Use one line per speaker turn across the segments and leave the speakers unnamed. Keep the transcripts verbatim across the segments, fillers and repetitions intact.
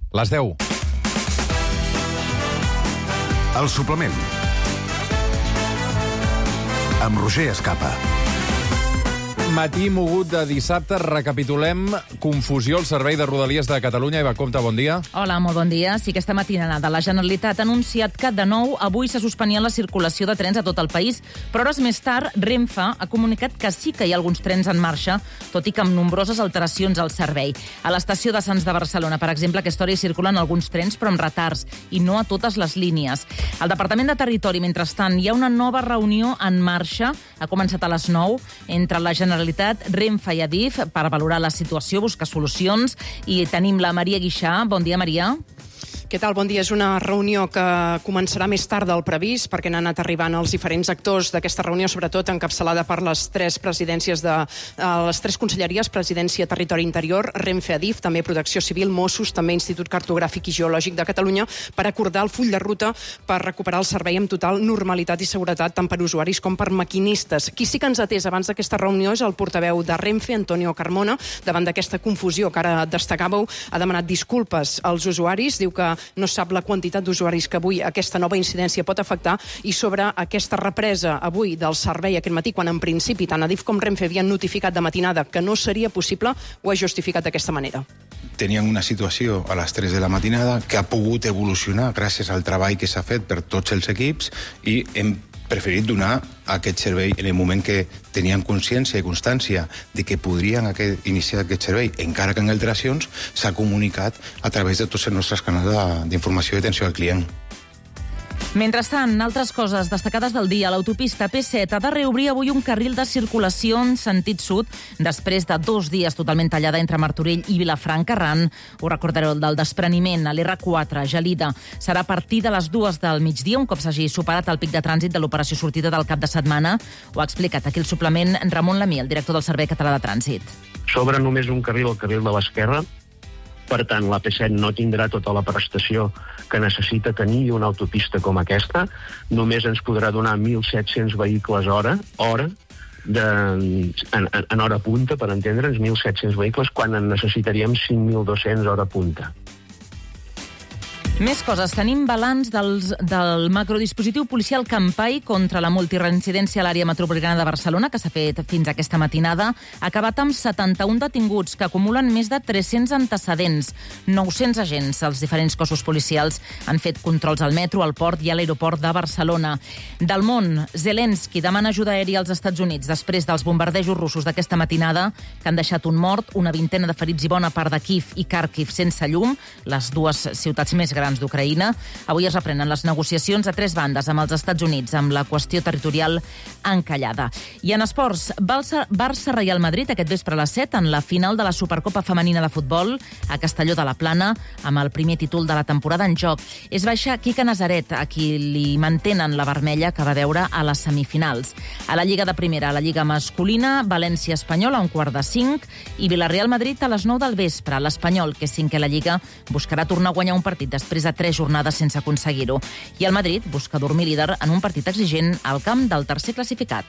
Les deu.
El suplement. Amb Roger Escapa.
Matí mogut de dissabte, recapitulem confusió al Servei de Rodalies de Catalunya. Eva Compte, bon dia.
Hola, molt bon dia. Sí que aquesta matinada la Generalitat ha anunciat que de nou avui se suspenia la circulació de trens a tot el país, però hores més tard Renfe ha comunicat que sí que hi ha alguns trens en marxa, tot i que amb nombroses alteracions al servei. A l'estació de Sants de Barcelona, per exemple, a aquesta hora hi circulen alguns trens, però amb retards, i no a totes les línies. Al Departament de Territori, mentrestant, hi ha una nova reunió en marxa, ha començat a les nou, entre la Generalitat Renfe i Adif per valorar la situació, buscar solucions, i tenim la Maria Guixà. Bon dia, Maria.
Què tal? Bon dia. És una reunió que començarà més tard del previst, perquè n'han anat arribant els diferents actors d'aquesta reunió, sobretot encapçalada per les tres presidències de les tres conselleries, Presidència, Territori i Interior, Renfe, Adif, també Protecció Civil, Mossos, també Institut Cartogràfic i Geològic de Catalunya, per acordar el full de ruta per recuperar el servei amb total normalitat i seguretat, tant per usuaris com per maquinistes. Qui sí que ens ha atès abans d'aquesta reunió és el portaveu de Renfe, Antonio Carmona. Davant d'aquesta confusió que ara destacàveu, ha demanat disculpes als usuaris, diu que no sap la quantitat d'usuaris que avui aquesta nova incidència pot afectar, i sobre aquesta represa avui del servei aquest matí, quan en principi tant Adif com Renfe havien notificat de matinada que no seria possible, ho ha justificat d'aquesta manera.
Teníem una situació a les tres de la matinada que ha pogut evolucionar gràcies al treball que s'ha fet per tots els equips, i hem preferit donar aquest servei en el moment que tenien consciència i constància de que podrien aquest, iniciar aquest servei, encara que en alteracions, s'ha comunicat a través de tots els nostres canals d'informació i atenció al client.
Mentrestant, altres coses destacades del dia. L'autopista P set ha de reobrir avui un carril de circulació en sentit sud després de dos dies totalment tallada entre Martorell i Vilafranca. Arran, ho recordareu, del despreniment a l'R quatre, Gelida. Serà a partir de les dues del migdia, un cop s'hagi superat el pic de trànsit de l'operació sortida del cap de setmana. Ho ha explicat aquí el suplement Ramon Lamí, el director del Servei Català de Trànsit.
S'obre només un carril, el carril de l'esquerra. Per tant, la P set no tindrà tota la prestació que necessita tenir una autopista com aquesta. Només ens podrà donar mil set-cents vehicles hora, hora de, en, en hora punta, per entendre'ns, mil set-cents vehicles, quan en necessitaríem cinc mil dos-cents hora punta.
Més coses. Tenim balanç dels, del macrodispositiu policial Campai contra la multireincidència a l'àrea metropolitana de Barcelona, que s'ha fet fins aquesta matinada. Ha acabat amb setanta-un detinguts, que acumulen més de tres-cents antecedents. nou-cents agents dels diferents cossos policials han fet controls al metro, al port i a l'aeroport de Barcelona. Del món, Zelensky demana ajuda aèria als Estats Units després dels bombardejos russos d'aquesta matinada, que han deixat un mort, una vintena de ferits i bona part de Kiev i Kharkiv sense llum, les dues ciutats més grans d'Ucraïna. Avui es reprenen les negociacions a tres bandes amb els Estats Units, amb la qüestió territorial encallada. I en esports, Barça-Real Madrid aquest vespre a les set, en la final de la Supercopa Femenina de Futbol a Castelló de la Plana, amb el primer títol de la temporada en joc. És baixa Quique Nazaret, a qui li mantenen la vermella que va veure a les semifinals. A la Lliga de Primera, a la Lliga masculina, València-Espanyol a un quart de cinc i Villarreal-Madrid a les nou del vespre. L'Espanyol, que és cinquè a la Lliga, buscarà tornar a guanyar un partit després de tres jornades sense aconseguir-ho. I el Madrid busca dormir líder en un partit exigent al camp del tercer classificat.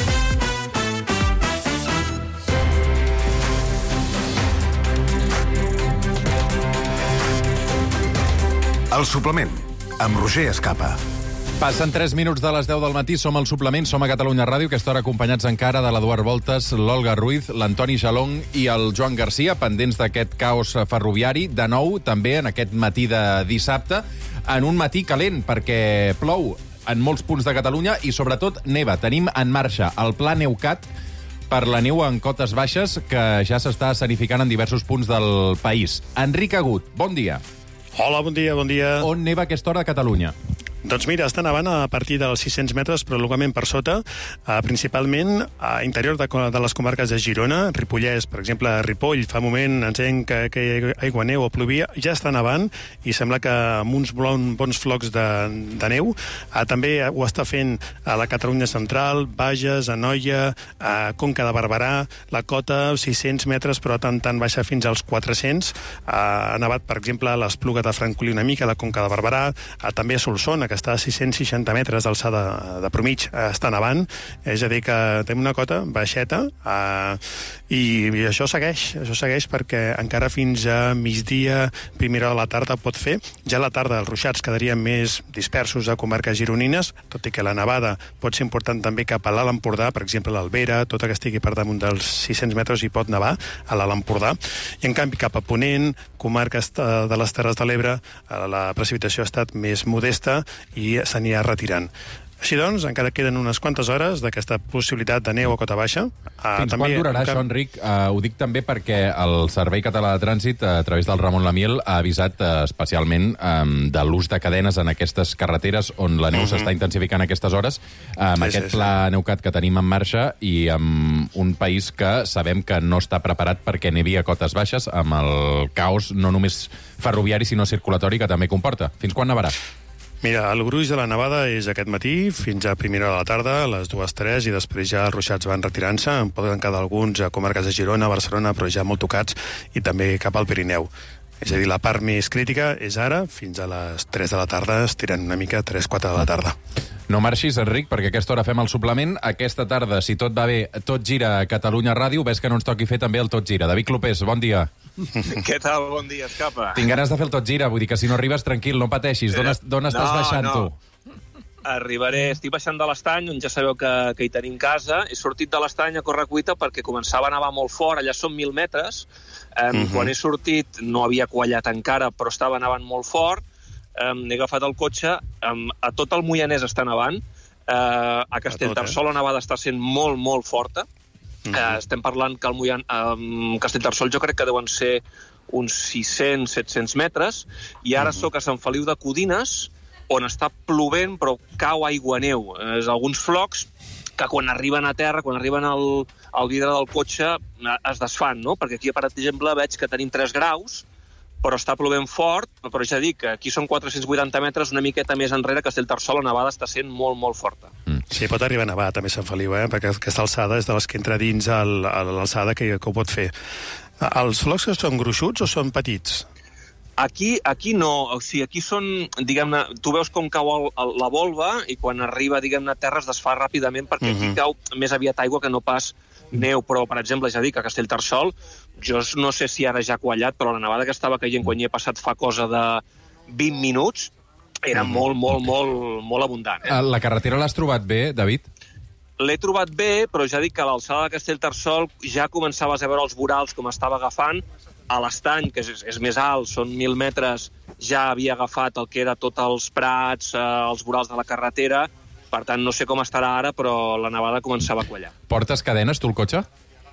El suplement. Amb Roger Escapa.
Passen tres minuts de les deu del matí, som al suplement, som a Catalunya Ràdio, aquesta hora acompanyats encara de l'Eduard Voltes, l'Olga Ruiz, l'Antoni Jalong i el Joan Garcia, pendents d'aquest caos ferroviari, de nou, també en aquest matí de dissabte, en un matí calent, perquè plou en molts punts de Catalunya i, sobretot, neva. Tenim en marxa el Pla Neucat per la neu en cotes baixes, que ja s'està escenificant en diversos punts del país. Enric Agut, bon dia.
Hola, bon dia, bon dia.
On neva a aquesta hora a Catalunya?
Doncs mira, està nevant a partir dels sis-cents metres, prolongament per sota, eh, principalment a interior de, de les comarques de Girona, Ripollès, per exemple, Ripoll, fa un moment ens deien que, que aigua neu o plovia, ja està nevant i sembla que amb uns bon, bons flocs de, de neu. Eh, també ho està fent a la Catalunya central, Bages, Anoia, a Conca de Barberà, la cota sis-cents metres, però tan, tan baixa fins als quatre-cents. Eh, ha nevat, per exemple, a l'Espluga de Francolí una mica, a la Conca de Barberà, eh, també a Solsona, que està a sis-cents seixanta metres d'alçada de promig, està nevant, és a dir, que tenim una cota baixeta, eh, i, i això segueix, això segueix perquè encara fins a migdia, primera hora de la tarda pot fer. Ja a la tarda els ruixats quedarien més dispersos a comarques gironines, tot i que la nevada pot ser important també cap a l'Alt Empordà, per exemple l'Albera, tota que estigui per damunt dels sis-cents metres hi pot nevar a l'Alt Empordà, i en canvi cap a Ponent, comarques de les Terres de l'Ebre, la precipitació ha estat més modesta i s'anirà retirant. Així doncs, encara queden unes quantes hores d'aquesta possibilitat de neu a cota baixa.
Fins quan durarà això, Enric? Uh, ho dic també perquè el Servei Català de Trànsit, a través del Ramon Lamiel, ha avisat uh, especialment um, de l'ús de cadenes en aquestes carreteres on la neu uh-huh. s'està intensificant a aquestes hores, amb sí, aquest sí, pla sí. Neucat que tenim en marxa i amb un país que sabem que no està preparat perquè nevi a cotes baixes, amb el caos no només ferroviari, sinó circulatori que també comporta. Fins quan nevarà?
Mira, el gruix de la nevada és aquest matí, fins a primera hora de la tarda, a les dues tres, i després ja els ruixats van retirant-se. En poden quedar alguns a comarques de Girona, Barcelona, però ja molt tocats, i també cap al Pirineu. És a dir, la part més crítica és ara, fins a les tres de la tarda, estirant una mica, tres quatre de la tarda.
No marxis, Enric, perquè a aquesta hora fem el suplement. Aquesta tarda, si tot va bé, Tot Gira a Catalunya Ràdio. Ves que no ens toqui fer també el Tot Gira. David Clopés, bon dia.
Què tal? Bon dia, Escapa.
Tinc ganes de fer el Tot Gira, vull dir que si no arribes, tranquil, no pateixis. D'on, d'on estàs no, baixant, no. tu?
Arribaré, estic baixant de l'Estany, on ja sabeu que, que hi tenim casa. He sortit de l'Estany a correcuita perquè començava a nevar molt fort, allà són mil metres. Um, uh-huh. Quan he sortit no havia quallat encara, però estava nevant molt fort. Um, he agafat el cotxe, um, a tot el Moianès està nevant, uh, a Castellterçol la nevada està sent molt, molt forta. Uh-huh. Uh, estem parlant que el Moian, um, Castellterçol jo crec que deuen ser uns sis-cents set-cents metres, i ara uh-huh. soc a Sant Feliu de Codines, on està plovent, però cau aigua-neu. És alguns flocs que quan arriben a terra, quan arriben al, al vidre del cotxe, es desfan, no? Perquè aquí, per exemple, veig que tenim tres graus, però està plovent fort, però ja dic que aquí són quatre-cents vuitanta metres, una miqueta més enrere, Castellterçol, la nevada està sent molt, molt forta.
Mm. Sí, pot arribar a nevar també Sant Feliu, eh? Perquè aquesta alçada és de les que entra dins el, a l'alçada que, que ho pot fer. Els flocs que són gruixuts o són petits?
Aquí, aquí no, o sigui, aquí són, diguem-ne, tu veus com cau el, el, la volva i quan arriba, diguem-ne, a terra es desfà ràpidament perquè uh-huh. aquí cau més aviat aigua que no pas neu, però, per exemple, ja dic, a Castellterçol, jo no sé si ara ja ha quallat, però la nevada que estava caient quan hi he passat fa cosa de vint minuts era uh-huh. molt, molt, molt, molt abundant. Eh?
La carretera l'has trobat bé, David?
L'he trobat bé, però ja dic que a l'alçada de Castellterçol ja començaves a veure els vorals com estava agafant. A l'Estany, que és, és més alt, són mil metres, ja havia agafat el que era tots els prats, eh, els vorals de la carretera. Per tant, no sé com estarà ara, però la nevada començava a quallar.
Portes cadenes, tu, el cotxe?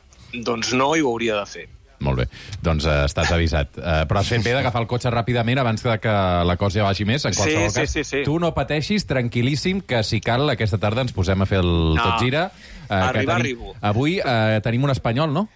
Doncs no, i ho hauria de fer.
Molt bé, doncs uh, estàs avisat. Uh, però has fet bé d'agafar el cotxe ràpidament abans de que la cosa ja vagi més, en qualsevol
sí,
cas.
Sí, sí, sí.
Tu no pateixis, tranquil·líssim, que si cal, aquesta tarda ens posem a fer el no. Tot Gira. Uh,
Arriba,
tenim...
arribo.
Avui uh, tenim un espanyol, no?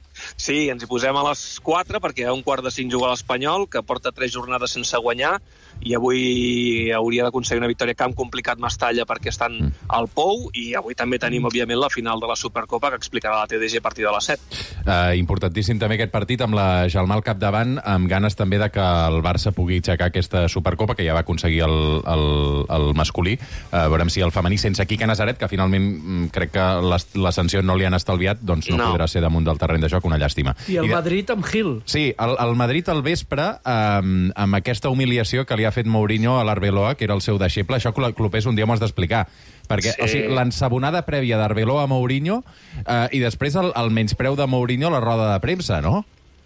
Sí, ens hi posem a les quatre, perquè a un quart de cinc juga l'Espanyol, que porta tres jornades sense guanyar, i avui hauria d'aconseguir una victòria camp complicat Mestalla perquè estan mm. al Pou, i avui també tenim, òbviament, la final de la Supercopa que explicarà la T D G a partir de les set.
Uh, importantíssim també aquest partit amb la Gelmà al capdavant, amb ganes també de que el Barça pugui aixecar aquesta Supercopa que ja va aconseguir el, el, el masculí. Uh, veurem si el femení, sense Quique Nazaret, que finalment crec que les, la sanció no li han estalviat, doncs no, no podrà ser damunt del terreny de joc, una llàstima.
I el I de... Madrid amb Gil.
Sí, el, el Madrid al vespre, um, amb aquesta humiliació que li ha fet Mourinho a l'Arbeloa, que era el seu deixeble, això Clopés un dia m'ho has d'explicar, perquè sí. o sigui, l'ensabonada prèvia d'Arbeloa a Mourinho eh, i després el, el menyspreu de Mourinho a la roda de premsa, no?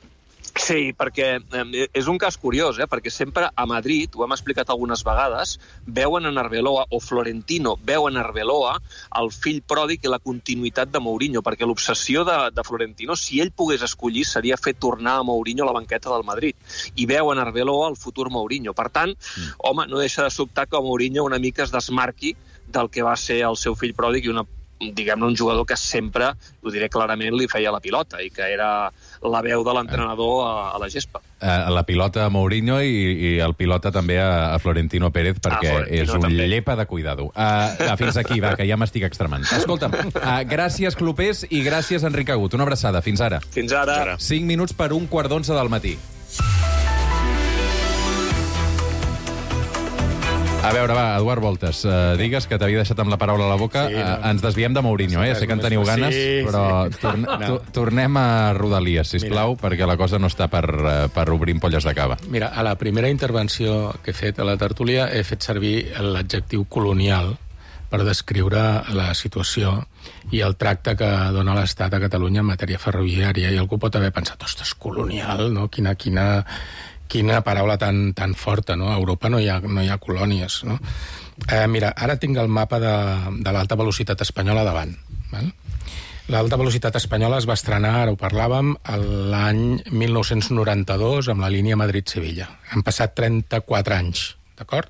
Sí, perquè eh, és un cas curiós, eh? Perquè sempre a Madrid, ho hem explicat algunes vegades, veuen en Arbeloa, o Florentino veuen en Arbeloa el fill pròdig i la continuïtat de Mourinho, perquè l'obsessió de, de Florentino, si ell pogués escollir, seria fer tornar a Mourinho a la banqueta del Madrid. I veuen en Arbeloa el futur Mourinho. Per tant, mm. home, no deixa de sobtar que Mourinho una mica es desmarqui del que va ser el seu fill pròdig i una diguem-ne, un jugador que sempre, ho diré clarament, li feia la pilota i que era la veu de l'entrenador a, a la gespa.
Uh, la pilota a Mourinho i, i el pilota també a, a Florentino Pérez, perquè ah, Florentino és un també. Llepa de cuidado. Uh, fins aquí, va, que ja m'estic extremant. Escolta'm, uh, gràcies, Clopés, i gràcies, Enric Agut. Una abraçada. Fins ara.
Fins ara.
Cinc minuts per un quart d'onze del matí. A veure, va, Eduard Voltes, uh, digues que t'havia deixat amb la paraula a la boca. Sí, no. uh, ens desviem de Mourinho, eh? Sé que en teniu ganes, sí, però sí. Torne, no. to, tornem a Rodalies, sisplau, Mira. perquè la cosa no està per, uh, per obrir ampolles de cava.
Mira, a la primera intervenció que he fet a la tertúlia he fet servir l'adjectiu colonial per descriure la situació i el tracte que dona l'Estat a Catalunya en matèria ferroviària. I algú pot haver pensat, ostres, colonial, no? Quina, quina, quina paraula tan, tan forta, no? A Europa no hi ha, no hi ha colònies, no? Eh, mira, ara tinc el mapa de, de l'alta velocitat espanyola davant, val? L'alta velocitat espanyola es va estrenar, ara ho parlàvem, l'any mil nou-cents noranta-dos amb la línia Madrid-Sevilla. Han passat trenta-quatre anys, d'acord?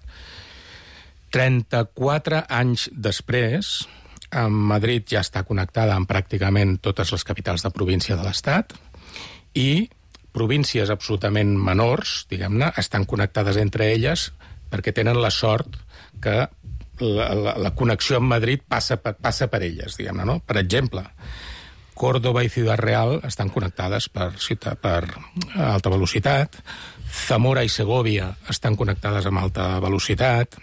trenta-quatre anys després, Madrid ja està connectada amb pràcticament totes les capitals de província de l'Estat i províncies absolutament menors, diguem-ne, estan connectades entre elles perquè tenen la sort que la, la, la connexió amb Madrid passa, passa per elles, diguem-ne, no? Per exemple, Córdoba i Ciudad Real estan connectades per, per alta velocitat, Zamora i Segovia estan connectades amb alta velocitat,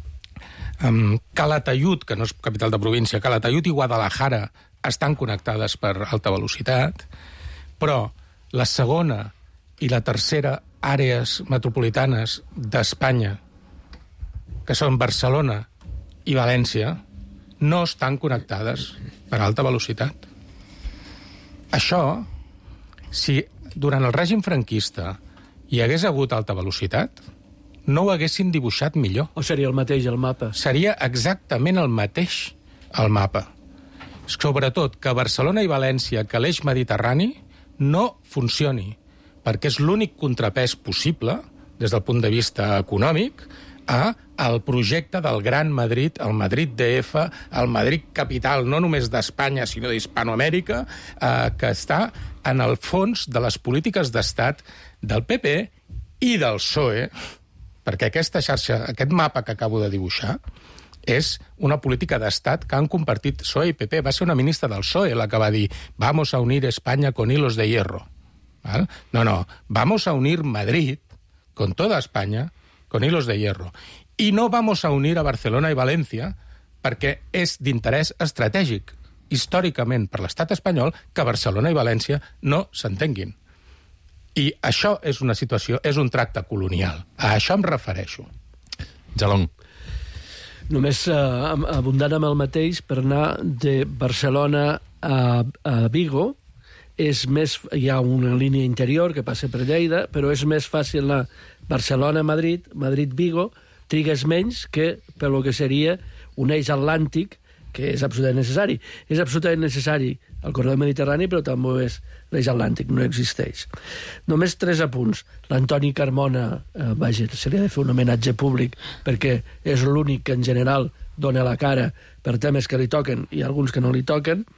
Um, Calatayud, que no és capital de província, Calatayud i Guadalajara estan connectades per alta velocitat, però la segona i la tercera àrees metropolitanes d'Espanya, que són Barcelona i València, no estan connectades per alta velocitat. Això, si durant el règim franquista hi hagués hagut alta velocitat, no ho haguessin dibuixat millor.
O seria el mateix el mapa?
Seria exactament el mateix el mapa. Sobretot que Barcelona i València, que l'eix mediterrani, no funcioni, perquè és l'únic contrapès possible, des del punt de vista econòmic, a el projecte del Gran Madrid, el Madrid D F, el Madrid capital, no només d'Espanya, sinó d'Hispanoamèrica, eh, que està en el fons de les polítiques d'estat del P P i del P S O E, perquè aquesta xarxa, aquest mapa que acabo de dibuixar, és una política d'estat que han compartit P S O E i P P. Va ser una ministra del P S O E la que va dir «Vamos a unir España con hilos de hierro». ¿Val? No, no, «Vamos a unir Madrid con toda España con hilos de hierro». I no vamos a unir a Barcelona i València perquè és d'interès estratègic, històricament, per l'estat espanyol, que Barcelona i València no s'entenguin. I això és una situació, és un tracte colonial. A això em refereixo.
Jalón.
Només eh, abundant amb el mateix, per anar de Barcelona a, a Vigo, és més, hi ha una línia interior que passa per Lleida, però és més fàcil anar Barcelona-Madrid, Madrid-Vigo, trigues menys que per lo que seria un eix atlàntic, que és absolutament necessari. És absolutament necessari el corredor mediterrani, però també és l'eix atlàntic, no existeix. Només tres apunts. L'Antoni Carmona, eh, vaja, se li ha de fer un homenatge públic, perquè és l'únic que en general dona la cara per temes que li toquen i alguns que no li toquen.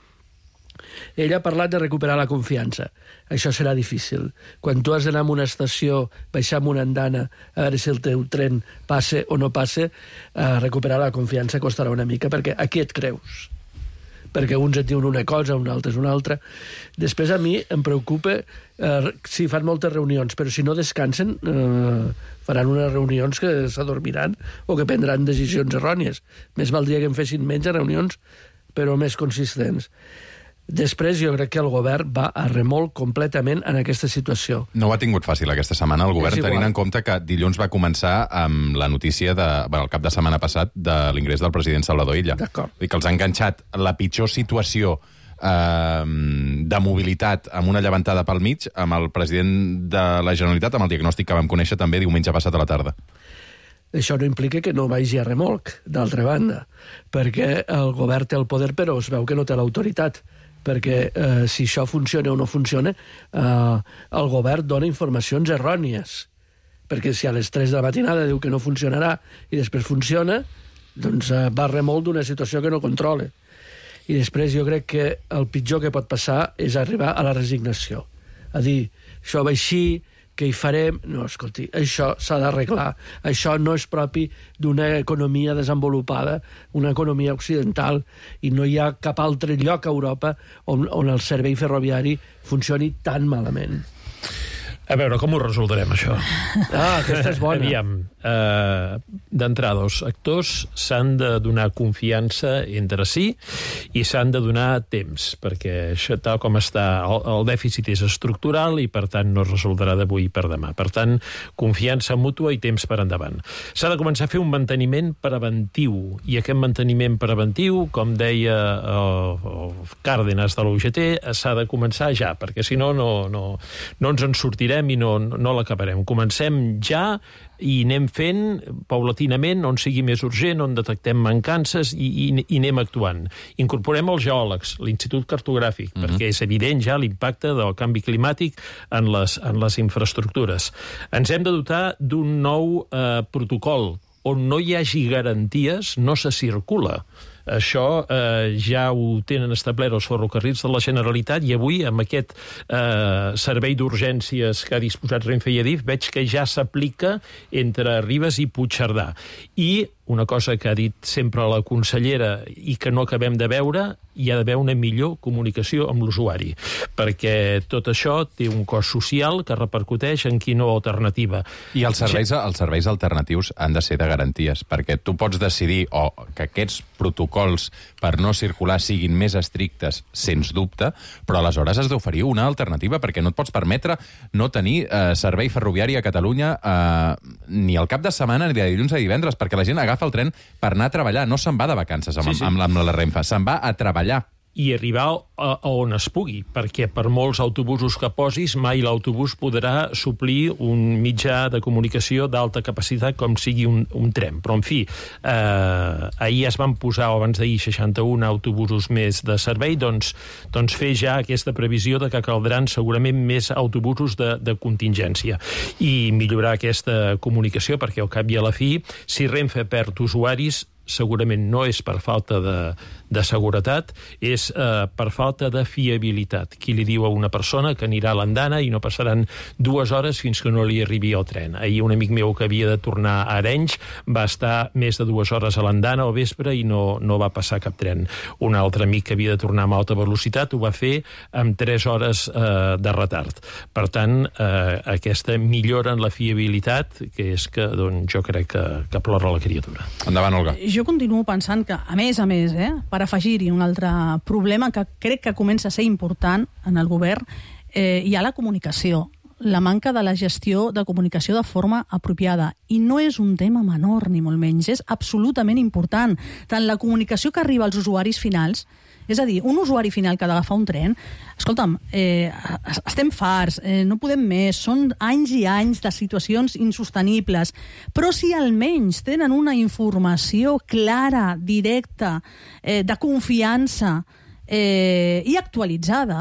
Ell ha parlat de recuperar la confiança. Això serà difícil. Quan tu has d'anar a una estació, baixar amb una andana, a veure si el teu tren passe o no passe, eh, recuperar la confiança costarà una mica, perquè aquí et creus. Perquè uns et diuen una cosa, un altre és una altra. Després a mi em preocupa eh, si fan moltes reunions, però si no descansen eh, faran unes reunions que s'adormiran o que prendran decisions errònies. Més valdria que en fessin menys reunions, però més consistents. Després jo crec que el govern va a remolc completament en aquesta situació.
No ho ha tingut fàcil aquesta setmana el govern, tenint en compte que dilluns va començar amb la notícia, de, bueno, el cap de setmana passat, de l'ingrés del president Salvador Illa.
D'acord.
I que els ha enganxat la pitjor situació eh, de mobilitat amb una llevantada pel mig, amb el president de la Generalitat, amb el diagnòstic que vam conèixer també diumenge passat a la tarda.
Això no implica que no vagi a remolc, d'altra banda, perquè el govern té el poder, però es veu que no té l'autoritat. Perquè eh, si això funciona o no funciona, eh, el govern dona informacions errònies. Perquè si a les tres de la matinada diu que no funcionarà i després funciona, doncs eh, va remolc d'una situació que no controla. I després jo crec que el pitjor que pot passar és arribar a la resignació. A dir, això va així, què hi farem? No, escolti, això s'ha d'arreglar. Això no és propi d'una economia desenvolupada, una economia occidental, i no hi ha cap altre lloc a Europa on, on el servei ferroviari funcioni tan malament.
A veure, com ho resoldrem, això?
Ah, aquesta és bona.
Aviam, eh, d'entrada, els actors s'han de donar confiança entre si i s'han de donar temps, perquè això, tal com està, el, el dèficit és estructural i, per tant, no es resoldrà d'avui per demà. Per tant, confiança mútua i temps per endavant. S'ha de començar a fer un manteniment preventiu, i aquest manteniment preventiu, com deia el, el Cárdenas de l'U G T, s'ha de començar ja, perquè si no, no, no, no ens en sortirem i no, no l'acabarem. Comencem ja i anem fent paulatinament on sigui més urgent, on detectem mancances i, i, i anem actuant. Incorporem els geòlegs, l'Institut Cartogràfic, mm-hmm. perquè és evident ja l'impacte del canvi climàtic en les, en les infraestructures. Ens hem de dotar d'un nou eh, protocol on no hi hagi garanties, no se circula. Això eh, ja ho tenen establert els ferrocarrils de la Generalitat i avui, amb aquest eh, servei d'urgències que ha disposat Renfe i Adif, veig que ja s'aplica entre Ribes i Puigcerdà. I una cosa que ha dit sempre la consellera i que no acabem de veure, hi ha d'haver una millor comunicació amb l'usuari, perquè tot això té un cost social que repercuteix en quina alternativa.
I els serveis, els serveis alternatius han de ser de garanties, perquè tu pots decidir o que aquests protocols per no circular siguin més estrictes, sens dubte, però aleshores has d'oferir una alternativa, perquè no et pots permetre no tenir eh, servei ferroviari a Catalunya eh, ni al cap de setmana ni de dilluns a divendres, perquè la gent agafa el tren per anar a treballar, no se'n va de vacances amb, sí, sí. amb, amb la Renfe, se'n va a treballar.
I arribar a, a on es pugui, perquè per molts autobusos que posis, mai l'autobús podrà suplir un mitjà de comunicació d'alta capacitat com sigui un, un tren. Però, en fi, eh, ahir es van posar, o abans d'ahir, seixanta-un autobusos més de servei, doncs, doncs fer ja aquesta previsió de que caldran segurament més autobusos de, de contingència i millorar aquesta comunicació, perquè al cap i a la fi, si Renfe perd usuaris, segurament no és per falta de, de seguretat, és eh, per falta de fiabilitat. Qui li diu a una persona que anirà a l'andana i no passaran dues hores fins que no li arribi el tren. Ahir un amic meu que havia de tornar a Arenys va estar més de dues hores a l'andana al vespre i no, no va passar cap tren. Un altre amic que havia de tornar amb alta velocitat ho va fer amb tres hores eh, de retard. Per tant, eh, aquesta millora en la fiabilitat, que és que doncs, jo crec que, que plora la criatura.
Endavant, Olga.
Jo continuo pensant que, a més a més, eh, per afegir-hi un altre problema que crec que comença a ser important en el govern, eh, hi ha la comunicació, la manca de la gestió de comunicació de forma apropiada. I no és un tema menor, ni molt menys, és absolutament important. Tant la comunicació que arriba als usuaris finals, és a dir, un usuari final que ha d'agafar un tren, escolta'm, eh, estem farts, eh, no podem més, són anys i anys de situacions insostenibles, però si almenys tenen una informació clara, directa, eh, de confiança eh, i actualitzada,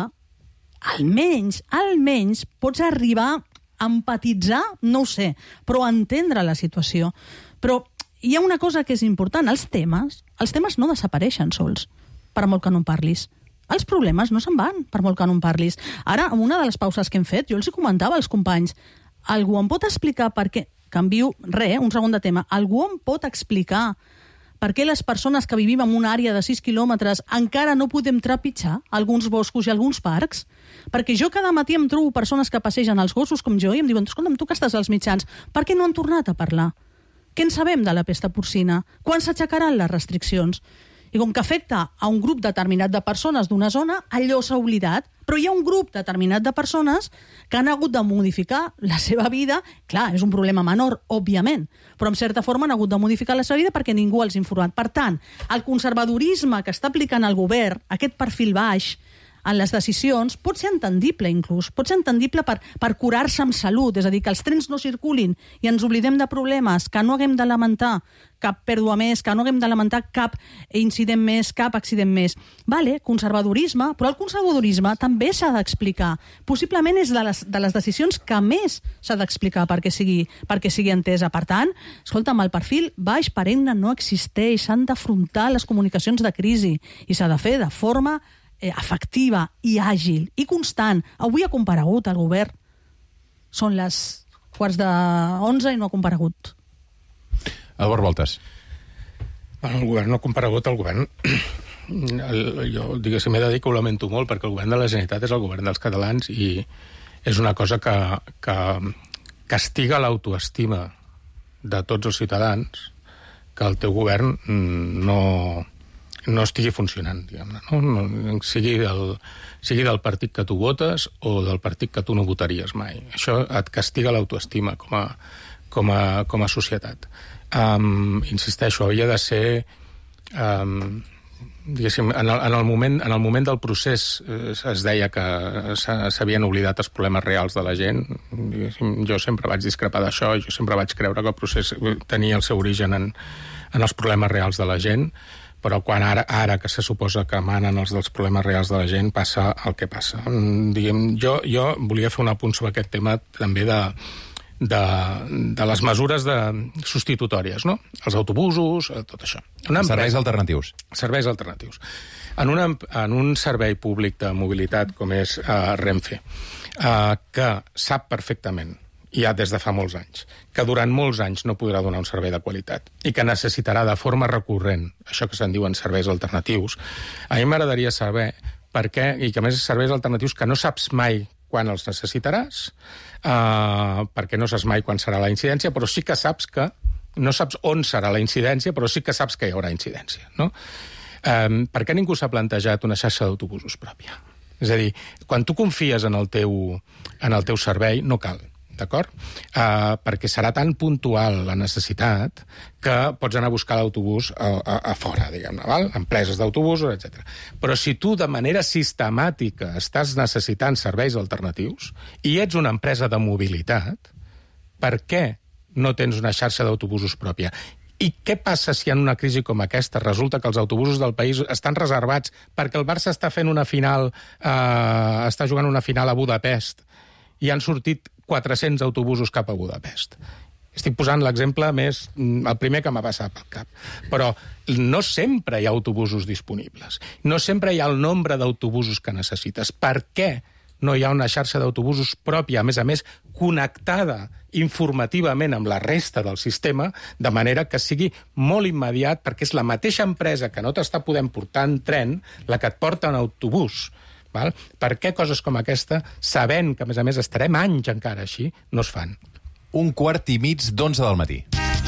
almenys, almenys pots arribar a empatitzar, no ho sé, però a entendre la situació. Però hi ha una cosa que és important, els temes, els temes no desapareixen sols, per molt que no en parlis. Els problemes no se'n van, per molt que no en parlis. Ara, en una de les pauses que hem fet, jo els hi comentava als companys, algú em pot explicar per què, canvio, res, un segon de tema, algú em pot explicar per què les persones que vivim en una àrea de sis quilòmetres encara no podem trepitjar alguns boscos i alguns parcs? Perquè jo cada matí em trobo persones que passegen els gossos com jo i em diuen, escolta'm, tu que estàs als mitjans, per què no han tornat a parlar? Què en sabem de la pesta porcina? Quan s'aixecaran les restriccions? I com que afecta a un grup determinat de persones d'una zona, allò s'ha oblidat. Però hi ha un grup determinat de persones que han hagut de modificar la seva vida. Clar, és un problema menor, òbviament, però en certa forma han hagut de modificar la seva vida perquè ningú els ha informat. Per tant, el conservadorisme que està aplicant el govern, aquest perfil baix, en les decisions, pot ser entendible inclús, pot ser entendible per, per curar-se amb salut, és a dir, que els trens no circulin i ens oblidem de problemes, que no haguem de lamentar cap pèrdua més, que no haguem de lamentar cap incident més, cap accident més. Vale, conservadorisme, però el conservadorisme també s'ha d'explicar. Possiblement és de les, de les decisions que més s'ha d'explicar perquè sigui, perquè sigui entesa. Per tant, escolta'm, el perfil baix perenne no existeix, s'han d'afrontar les comunicacions de crisi i s'ha de fer de forma Eh, efectiva i àgil i constant. Avui ha comparegut el govern. Són les quarts de onze i no ha comparegut.
Eduard Voltes.
Bueno, el govern no ha comparegut, el govern... El, jo, diguéssim, he de dir que ho lamento molt, perquè el govern de la Generalitat és el govern dels catalans i és una cosa que, que castiga l'autoestima de tots els ciutadans que el teu govern no, no estigui funcionant, diguem-ne, no? No, sigui, del, sigui del partit que tu votes o del partit que tu no votaries mai. Això et castiga l'autoestima com a, com a, com a societat. Um, insisteixo, havia de ser... Um, diguéssim, en el, en, el moment, en el moment del procés eh, es deia que s'havien oblidat els problemes reals de la gent. Jo sempre vaig discrepar d'això, jo sempre vaig creure que el procés tenia el seu origen en, en els problemes reals de la gent, però quan ara, ara que se suposa que manen els dels problemes reals de la gent, passa el que passa. Diguem, jo, jo volia fer un apunt sobre aquest tema també de... De, de les mesures de substitutòries, no? Els autobusos, tot això. Una empresa,
serveis alternatius.
Serveis alternatius. En, una, en un servei públic de mobilitat com és uh, Renfe, uh, que sap perfectament, ja des de fa molts anys, que durant molts anys no podrà donar un servei de qualitat i que necessitarà de forma recurrent, això que se'n diuen serveis alternatius, a mi m'agradaria saber per què, i que a més serveis alternatius que no saps mai quan els necessitaràs, uh, perquè no saps mai quan serà la incidència, però sí que saps que no saps on serà la incidència, però sí que saps que hi haurà incidència, no? Um, per què ningú s'ha plantejat una xarxa d'autobusos pròpia? És a dir, quan tu confies en el teu, en el teu servei, no cal, d'acord? Uh, perquè serà tan puntual la necessitat que pots anar a buscar l'autobús a, a, a fora, diguem-ne, val? Empreses d'autobusos, etcètera. Però si tu de manera sistemàtica estàs necessitant serveis alternatius i ets una empresa de mobilitat, per què no tens una xarxa d'autobusos pròpia? I què passa si en una crisi com aquesta resulta que els autobusos del país estan reservats perquè el Barça està fent una final, eh, està jugant una final a Budapest i han sortit quatre-cents autobusos cap a Budapest? Estic posant l'exemple més, el primer que m'ha passat pel cap. Però no sempre hi ha autobusos disponibles. No sempre hi ha el nombre d'autobusos que necessites. Per què no hi ha una xarxa d'autobusos pròpia, a més a més, connectada informativament amb la resta del sistema, de manera que sigui molt immediat, perquè és la mateixa empresa que no t'està podent portar en tren la que et porta en autobús. Val? Per què coses com aquesta, sabent que, a més a més, estarem anys encara així, no es fan?
Un quart i mig d'onze del matí.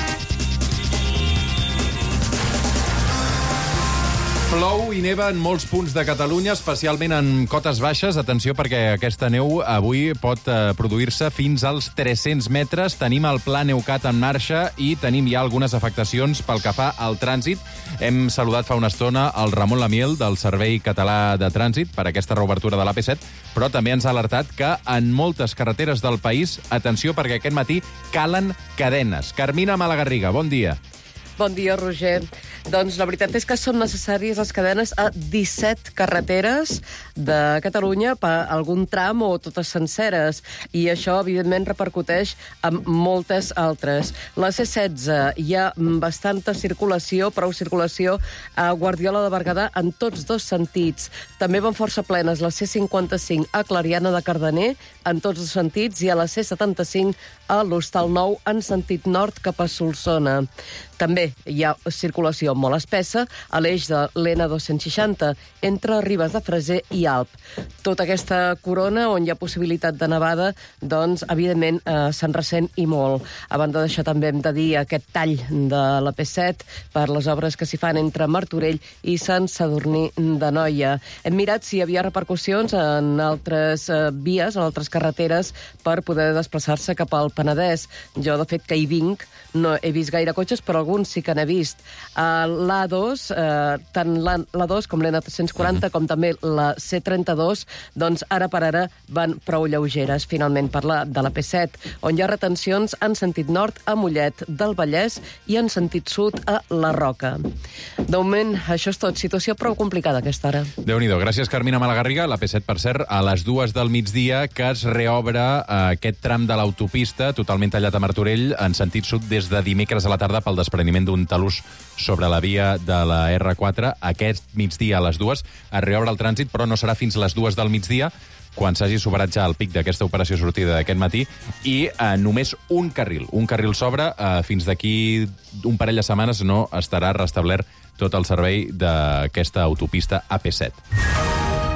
Plou i neva en molts punts de Catalunya, especialment en cotes baixes. Atenció, perquè aquesta neu avui pot eh, produir-se fins als tres-cents metres. Tenim el Pla Neucat en marxa i tenim ja algunes afectacions pel que fa al trànsit. Hem saludat fa una estona el Ramon Lamiel, del Servei Català de Trànsit, per aquesta reobertura de l'A P set, però també ens ha alertat que en moltes carreteres del país, atenció, perquè aquest matí calen cadenes. Carmina Malagarriga, bon dia.
Bon dia, Roger. Doncs la veritat és que són necessàries les cadenes a disset carreteres de Catalunya, per algun tram o totes senceres, i això, evidentment, repercuteix en moltes altres. La C setze hi ha bastanta circulació, prou circulació a Guardiola de Berguedà en tots dos sentits. També van força plenes la C cinquanta-cinc a Clariana de Cardener en tots dos sentits i a la C setanta-cinc a l'Hostal Nou en sentit nord cap a Solsona. També hi ha circulació molt espessa a l'eix de l'N dos-cents seixanta entre Ribes de Freser i Alp. Tota aquesta corona on hi ha possibilitat de nevada, doncs, evidentment, eh, se'n ressent i molt. A banda d'això, també hem de dir aquest tall de la P set per les obres que s'hi fan entre Martorell i Sant Sadurní d'Anoia. Hem mirat si hi havia repercussions en altres eh, vies, en altres carreteres, per poder desplaçar-se cap al Penedès. Jo, de fet, que hi vinc, no he vist gaire cotxes, però alguns sí que n'he vist. Uh, l'A dos, uh, tant l'A dos com l'N tres-cents quaranta, uh-huh. com també la C trenta-dos, doncs ara per ara van prou lleugeres, finalment, per la, de la P set, on hi ha retencions en sentit nord a Mollet del Vallès i en sentit sud a La Roca. De moment, això és tot. Situació prou complicada aquesta hora.
Déu-n'hi-do. Gràcies, Carmina Malagarriga. La P set, per cert, a les dues del migdia, que es reobre uh, aquest tram de l'autopista, totalment tallat a Martorell, en sentit sud, des de dimecres a la tarda pel despreniment d'un talús sobre la via de la R quatre. Aquest migdia a les dues es reobre el trànsit, però no serà fins a les dues del migdia, quan s'hagi superat ja el pic d'aquesta operació sortida d'aquest matí, i eh, només un carril. Un carril s'obre. Eh, fins d'aquí un parell de setmanes no estarà restablert tot el servei d'aquesta autopista A P set.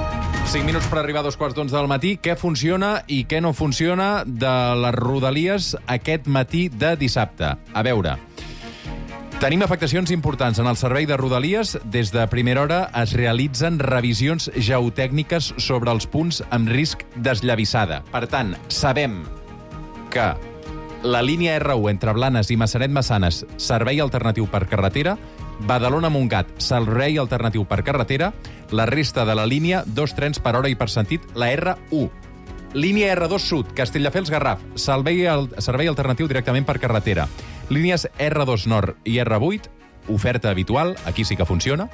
cinc minuts per arribar a dos quarts d'onze del matí. Què funciona i què no funciona de les Rodalies aquest matí de dissabte? A veure, tenim afectacions importants en el servei de Rodalies. Des de primera hora es realitzen revisions geotècniques sobre els punts amb risc d'esllavissada. Per tant, sabem que la línia erre u entre Blanes i Massanet-Massanes, servei alternatiu per carretera, Badalona-Montgat, servei alternatiu per carretera, la resta de la línia, dos trens per hora i per sentit, la erre u. Línia erre dos Sud, Castelldefels-Garraf, servei, servei alternatiu directament per carretera. Línies erre dos Nord i erre vuit, oferta habitual, aquí sí que funciona.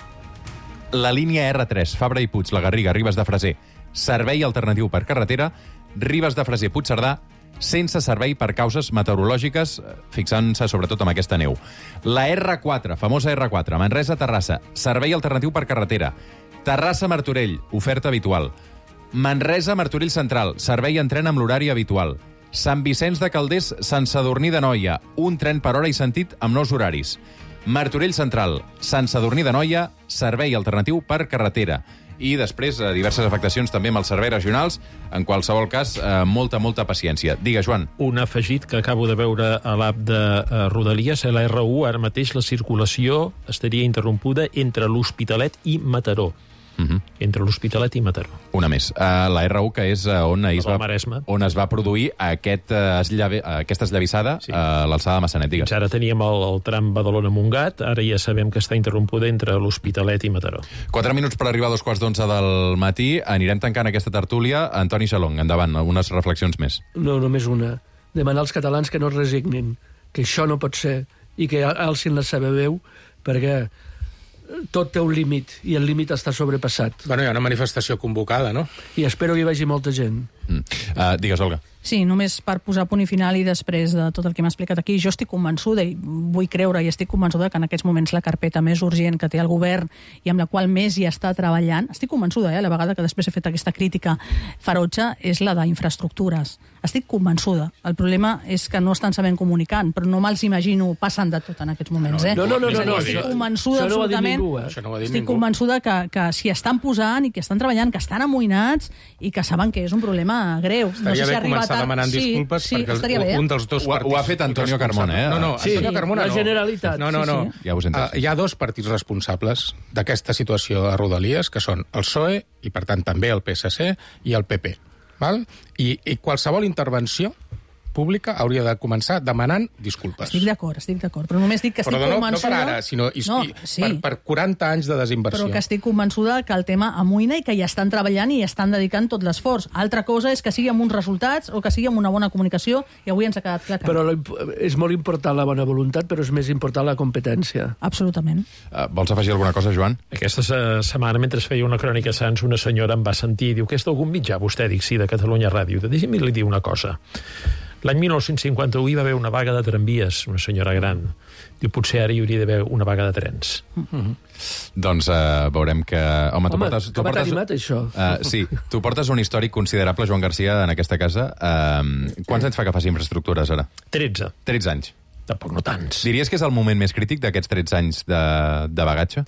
La línia erre tres, Fabra i Puig, la Garriga, Ribes de Freser, servei alternatiu per carretera. Ribes de Freser, Puigcerdà, sense servei per causes meteorològiques, fixant-se sobretot amb aquesta neu. La erre quatre, famosa erre quatre, Manresa-Terrassa, servei alternatiu per carretera. Terrassa-Martorell, oferta habitual. Manresa-Martorell Central, servei en tren amb l'horari habitual. Sant Vicenç de Calders, Sant Sadurní d'Anoia, un tren per hora i sentit amb nous horaris. Martorell Central, Sant Sadurní d'Anoia, servei alternatiu per carretera. I després eh, diverses afectacions també amb els serveis regionals. En qualsevol cas, eh, molta, molta paciència. Digue, Joan.
Un afegit que acabo de veure a l'app de eh, Rodalies, a la erre u, ara mateix la circulació estaria interrompuda entre l'Hospitalet i Mataró. Uh-huh. Entre l'Hospitalet i Mataró.
Una més. Uh, la erre u, que és uh, on, es va,
Maresme.
on es va produir aquest, uh, eslave, uh, aquesta esllavissada sí. uh, a l'alçada de Massanet, digues.
Fins ara teníem el, el tram Badalona-Montgat, ara ja sabem que està interrompuda entre l'Hospitalet i Mataró.
Quatre minuts per arribar a dos quarts d'onze del matí. Anirem tancant aquesta tertúlia. Antoni Xalong, endavant, algunes reflexions més.
No, només una. Demanar als catalans que no es resignin, que això no pot ser, i que alcin la seva veu, perquè tot té un límit, i el límit està sobrepassat.
Bueno, hi ha una manifestació convocada, no?
I espero que hi vagi molta gent.
Mm. Uh, digues, Olga.
Sí, només per posar punt i final i després de tot el que m'ha explicat aquí, jo estic convençuda i vull creure i estic convençuda que en aquests moments la carpeta més urgent que té el govern i amb la qual més hi està treballant, estic convençuda, eh, a la vegada que després he fet aquesta crítica ferotge, és la d'infraestructures. Estic convençuda. El problema és que no estan sabent comunicant, però no me'ls imagino passant de tot en aquests moments. Eh?
No, no, no, no, no,
estic convençuda
això no
absolutament,
ningú, eh? Això no
estic convençuda que, que s'hi estan posant i que estan treballant, que estan amoïnats i que saben que és un problema greu.
Estaria no sé si bé començar tard... demanant
sí,
disculpes
sí,
perquè el,
bé.
un dels dos
ho,
partits...
Ho ha fet Antonio Carmona, eh?
No, no,
sí,
Antonio Carmona
la
no.
Generalitat.
No, no, no.
Sí, sí.
Ja us
uh, hi ha dos partits responsables d'aquesta situació a Rodalies, que són el P S O E, i per tant també el P S C, i el P P. Val? I, i qualsevol intervenció pública hauria de començar demanant disculpes.
Estic d'acord, estic d'acord, però només dic que estic
però no,
convençuda...
no per ara, sinó i,
no,
i,
sí.
per, per quaranta anys de desinversió.
Però que estic convençuda que el tema amoïna i que hi estan treballant i hi estan dedicant tot l'esforç. Altra cosa és que sigui amb uns resultats o que sigui amb una bona comunicació, i avui ens ha quedat clar que...
Però és molt important la bona voluntat, però és més important la competència.
Absolutament.
Uh, vols afegir alguna cosa, Joan?
Aquesta setmana, mentre feia una crònica a Sants, una senyora em va sentir i diu que és d'algun mitjà, vostè, dic, sí, de Catalunya Ràdio. Deixi'm li dir una cosa. L'any dinou cinquanta-u hi va haver una vaga de tramvies, una senyora gran. Diu, potser ara hi hauria d'haver una vaga de trens.
Mm-hmm.
Doncs uh, veurem que... Home,
Home
tu portes, tu
com
portes,
t'ha animat, això?
Uh, sí, tu portes un històric considerable, Joan Garcia, en aquesta casa. Uh, quants anys fa que fas infraestructures, ara?
tretze.
tretze anys.
Tampoc no tants.
Diries que és el moment més crític d'aquests tretze anys de, de bagatge?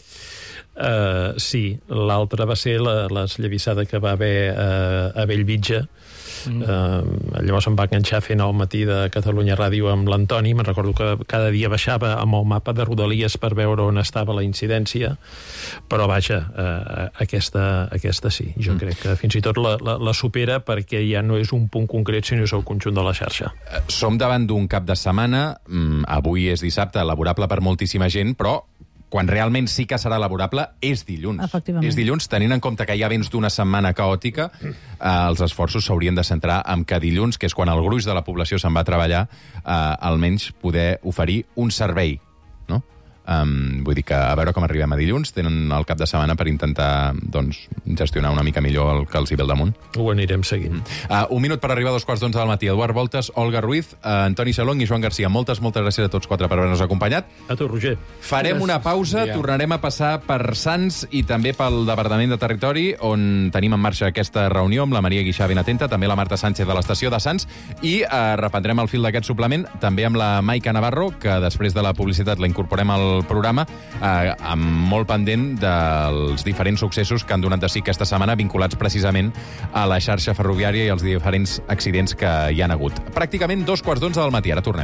Uh, sí, l'altre va ser la, l'esllavissada que va haver uh, a Bellvitge. Mm. Uh, llavors em va enganxar fent al matí de Catalunya Ràdio amb l'Antoni. Me'n recordo que cada dia baixava amb el mapa de Rodalies per veure on estava la incidència, però vaja, uh, aquesta, aquesta sí, jo mm. crec que fins i tot la, la, la supera, perquè ja no és un punt concret sinó és el conjunt de la xarxa.
Uh, som davant d'un cap de setmana, mm, avui és dissabte, laborable per moltíssima gent, però quan realment sí que serà laborable és dilluns.
Efectivament.
És dilluns, tenint en compte que hi ha vents d'una setmana caòtica, eh, els esforços s'haurien de centrar en que dilluns, que és quan el gruix de la població se'n va a treballar, eh, almenys poder oferir un servei, no? Um, vull dir que a veure com arribem a dilluns. Tenen el cap de setmana per intentar doncs, gestionar una mica millor el que els hi ve al damunt.
Ho anirem seguint.
Uh, un minut per arribar a dos quarts d'onze del matí. Eduard Voltes, Olga Ruiz, uh, Antoni Xalong i Joan Garcia. Moltes, moltes gràcies a tots quatre per haver-nos acompanyat.
A tu, Roger.
Farem una pausa,
Ja.
tornarem a passar per Sants i també pel Departament de Territori, on tenim en marxa aquesta reunió amb la Maria Guixà ben atenta, també la Marta Sánchez de l'estació de Sants, i uh, reprendrem el fil d'aquest suplement també amb la Maica Navarro, que després de la publicitat la incorporem al del programa, eh, amb molt pendent dels diferents successos que han donat de si aquesta setmana, vinculats precisament a la xarxa ferroviària i als diferents accidents que hi han hagut. Pràcticament dos quarts d'onze del matí. Ara tornem.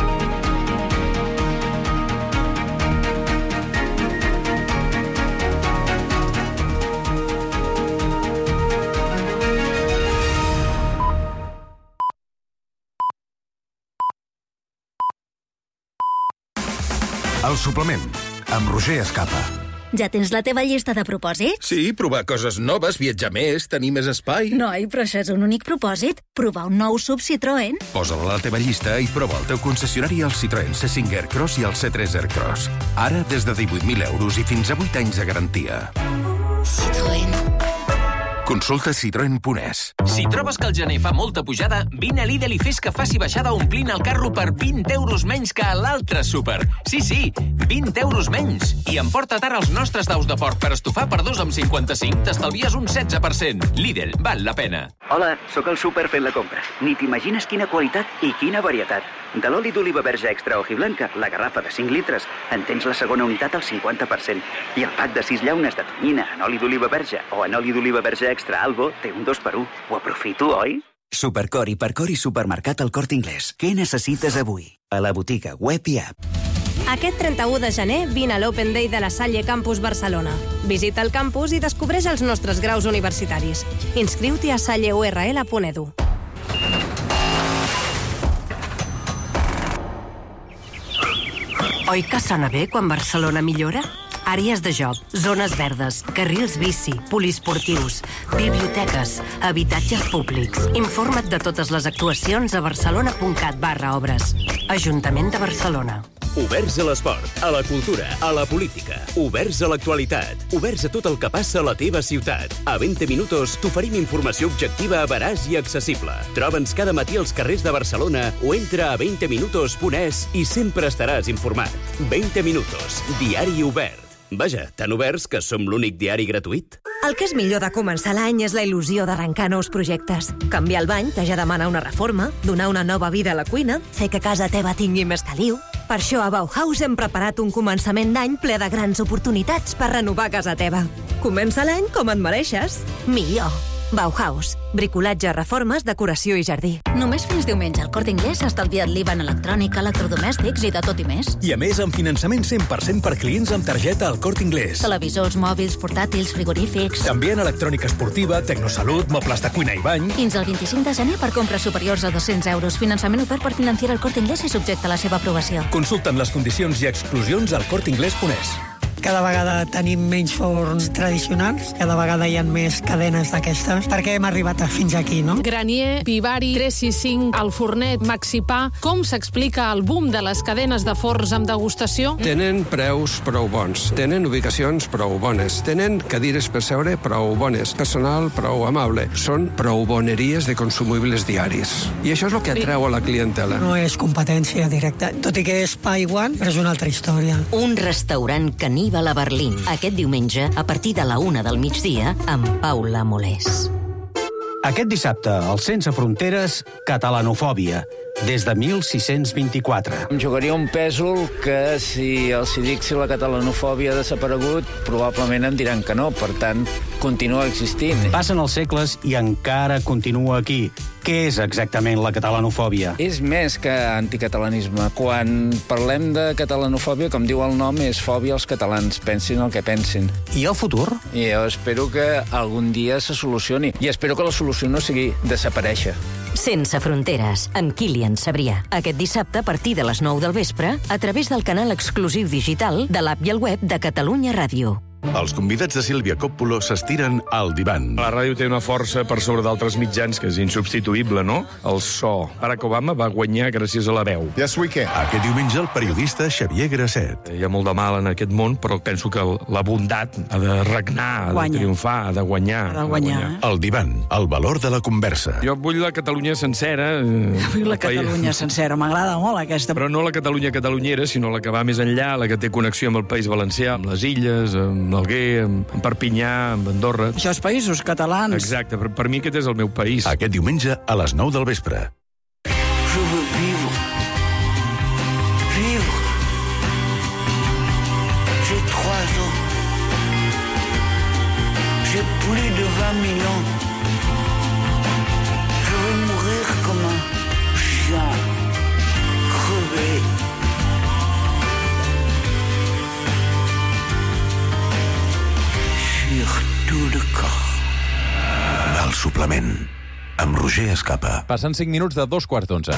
El suplement, amb Roger Escapa.
Ja tens la teva llista de propòsits?
Sí, provar coses noves, viatjar més, tenir més espai.
Noi, però això és un únic propòsit. Provar un nou sub Citroën.
Posa-la a la teva llista i prova el teu concessionari al Citroën C cinc Aircross i el C tres Aircross. Ara des de divuit mil euros i fins a vuit anys de garantia.
Citroën.
Consulta citroen punt es.
Si trobes que el gener fa molta pujada, vine a Lidl i fes que faci baixada omplint el carro per vint euros menys que a l'altre súper. Sí, sí, vint euros menys. I emporta't ara els nostres daus de porc per estofar per dos amb cinquanta-cinc, t'estalvies un setze per cent. Lidl, val la pena.
Hola, sóc el súper fent la compra. Ni t'imagines quina qualitat i quina varietat. De l'oli d'oliva verge extra hojiblanca, la garrafa de cinc litres, en tens la segona unitat al cinquanta per cent. I el pack de sis llaunes de tonyina en oli d'oliva verge o en oli d'oliva verge extra Albo té un dos per un. Ho aprofito, oi?
Supercor, Hipercor i Supermercat El Corte Inglés. Què necessites avui? A la botiga, web i app.
Aquest trenta-u de gener vine a l'Open Day de la Salle Campus Barcelona. Visita el campus i descobreix els nostres graus universitaris. Inscriu-t'hi a salle u erre ele punt edu.
Oi que sona bé quan Barcelona millora? Àrees de joc, zones verdes, carrils bici, poliesportius, biblioteques, habitatges públics. Informa't de totes les actuacions a barcelona punt cat barra obres. Ajuntament de Barcelona.
Oberts a l'esport, a la cultura, a la política. Oberts a l'actualitat. Oberts a tot el que passa a la teva ciutat. A vint minuts t'oferim informació objectiva, veraç i accessible. Troba'ns cada matí als carrers de Barcelona o entra a vint minuts punt es i sempre estaràs informat. vint minuts, diari obert. Vaja, tan oberts que som l'únic diari gratuït.
El que és millor de començar l'any és la il·lusió d'arrencar nous projectes. Canviar el bany que ja demana una reforma, donar una nova vida a la cuina, fer que casa teva tingui més caliu. Per això a Bauhaus hem preparat un començament d'any ple de grans oportunitats per renovar casa teva. Comença l'any com et mereixes. Millor. Bauhaus. Bricolatge, reformes, decoració i jardí.
Només fins diumenge al Corte Inglés ha estalviat l'I V A en electrònica, electrodomèstics i de tot i més.
I a més, amb finançament cent per cent per clients amb targeta al Corte Inglés.
Televisors, mòbils, portàtils, frigorífics...
També en electrònica esportiva, tecnosalut, mobles de cuina i bany...
Fins al vint-i-cinc de gener per compres superiors a dos-cents euros. Finançament ofert per Financiera al Corte Inglés i subjecte a la seva aprovació.
Consulta'n les condicions i exclusions al corte inglés punt es.
Cada vegada tenim menys forns tradicionals, cada vegada hi ha més cadenes d'aquestes, perquè hem arribat fins aquí, no?
Granier, Vivari, tres sis cinc, El Fornet, Maxipà... Com s'explica el boom de les cadenes de forns amb degustació?
Tenen preus prou bons, tenen ubicacions prou bones, tenen cadires per seure prou bones, personal prou amable. Són prou boneries de consumibles diaris. I això és el que atreu a la clientela.
No és competència directa, tot i que és pa igual, però és una altra història.
Un restaurant caníbal a Berlín. Aquest diumenge, a partir de la una del migdia, amb Paula Molés.
Aquest dissabte, al Sense Fronteres, catalanofòbia, des de mil sis-cents vint-i-quatre.
Em jugaria un pèsol que, si els hi dic si la catalanofòbia ha desaparegut, probablement em diran que no, per tant, continua existint.
Passen els segles i encara continua aquí. Què és exactament la catalanofòbia?
És més que anticatalanisme. Quan parlem de catalanofòbia, com diu el nom, és fòbia als catalans, pensin el que pensin.
I el futur?
I jo espero que algun dia se solucioni. I espero que la solució no sigui desaparèixer.
Sense Fronteres, amb Kilian Sabrià. Aquest dissabte, a partir de les nou del vespre, a través del canal exclusiu digital de l'app i el web de Catalunya Ràdio.
Els convidats de Sílvia Coppola s'estiren al divan.
La ràdio té una força per sobre d'altres mitjans que és insubstituïble, no? El so. Barack Obama va guanyar gràcies a la veu.
Yes, we can. Aquest diumenge el periodista Xavier Grasset.
Hi ha molt de mal en aquest món, però penso que la bondat ha de regnar, ha
Guanya.
de triomfar, ha de guanyar.
Ha de guanyar, eh?
El divan, el valor de la conversa.
Jo vull la Catalunya sencera. Eh,
Vull la Catalunya sencera, m'agrada molt aquesta.
Però no la Catalunya catalunyera, sinó la que va més enllà, la que té connexió amb el País Valencià, amb les Illes, amb l'Alguer, amb Perpinyà, amb Andorra.
Això és països catalans.
Exacte, per, per mi aquest és el meu país.
Aquest diumenge a les nou del vespre.
Je veux vivre. Vivre.
oiseaux. J'ai plus de vingt mille ans. Je veux mourir comme un chien crevé. Sur tout le corps.
El suplement, amb Roger Escapa.
Passen cinc minuts de dos quarts d'onze.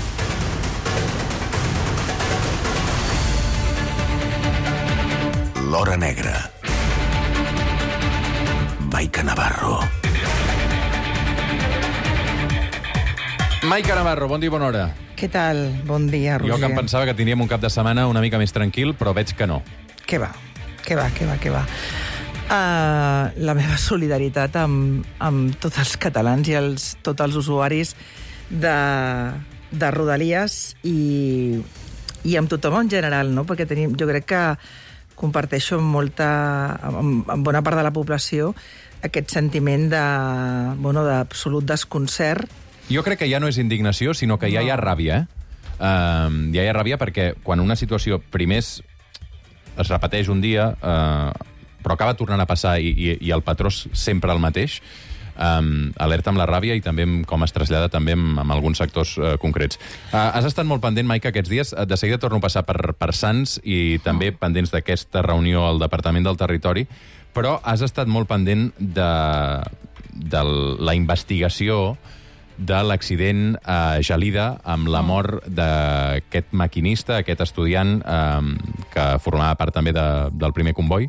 L'Hora Negra. Maica Navarro.
Maica Navarro, bon dia i bona hora.
Què tal? Bon dia, Roger.
Jo que em pensava que tindríem un cap de setmana una mica més tranquil, però veig que no.
Què va? Què va, què va, què va? Uh, la meva solidaritat amb, amb tots els catalans i els, tots els usuaris de, de Rodalies i, i amb tothom en general, no? Perquè tenim, jo crec que comparteixo amb, molta, amb, amb bona part de la població aquest sentiment de, bueno, d'absolut desconcert.
Jo crec que ja no és indignació, sinó que ja no. hi ha ràbia, eh? Uh, ja hi ha ràbia perquè quan una situació primer es, es repeteix un dia, uh, però acaba tornant a passar i, i, i el patró és sempre el mateix, um, alerta amb la ràbia i també amb, com es trasllada també amb, amb alguns sectors uh, concrets. Uh, has estat molt pendent, Maica, aquests dies. De seguida torno a passar per, per Sants i també oh. pendents d'aquesta reunió al Departament del Territori, però has estat molt pendent de, de la investigació de l'accident a Gelida amb la mort d'aquest maquinista, aquest estudiant um, que formava part també de, del primer comboi.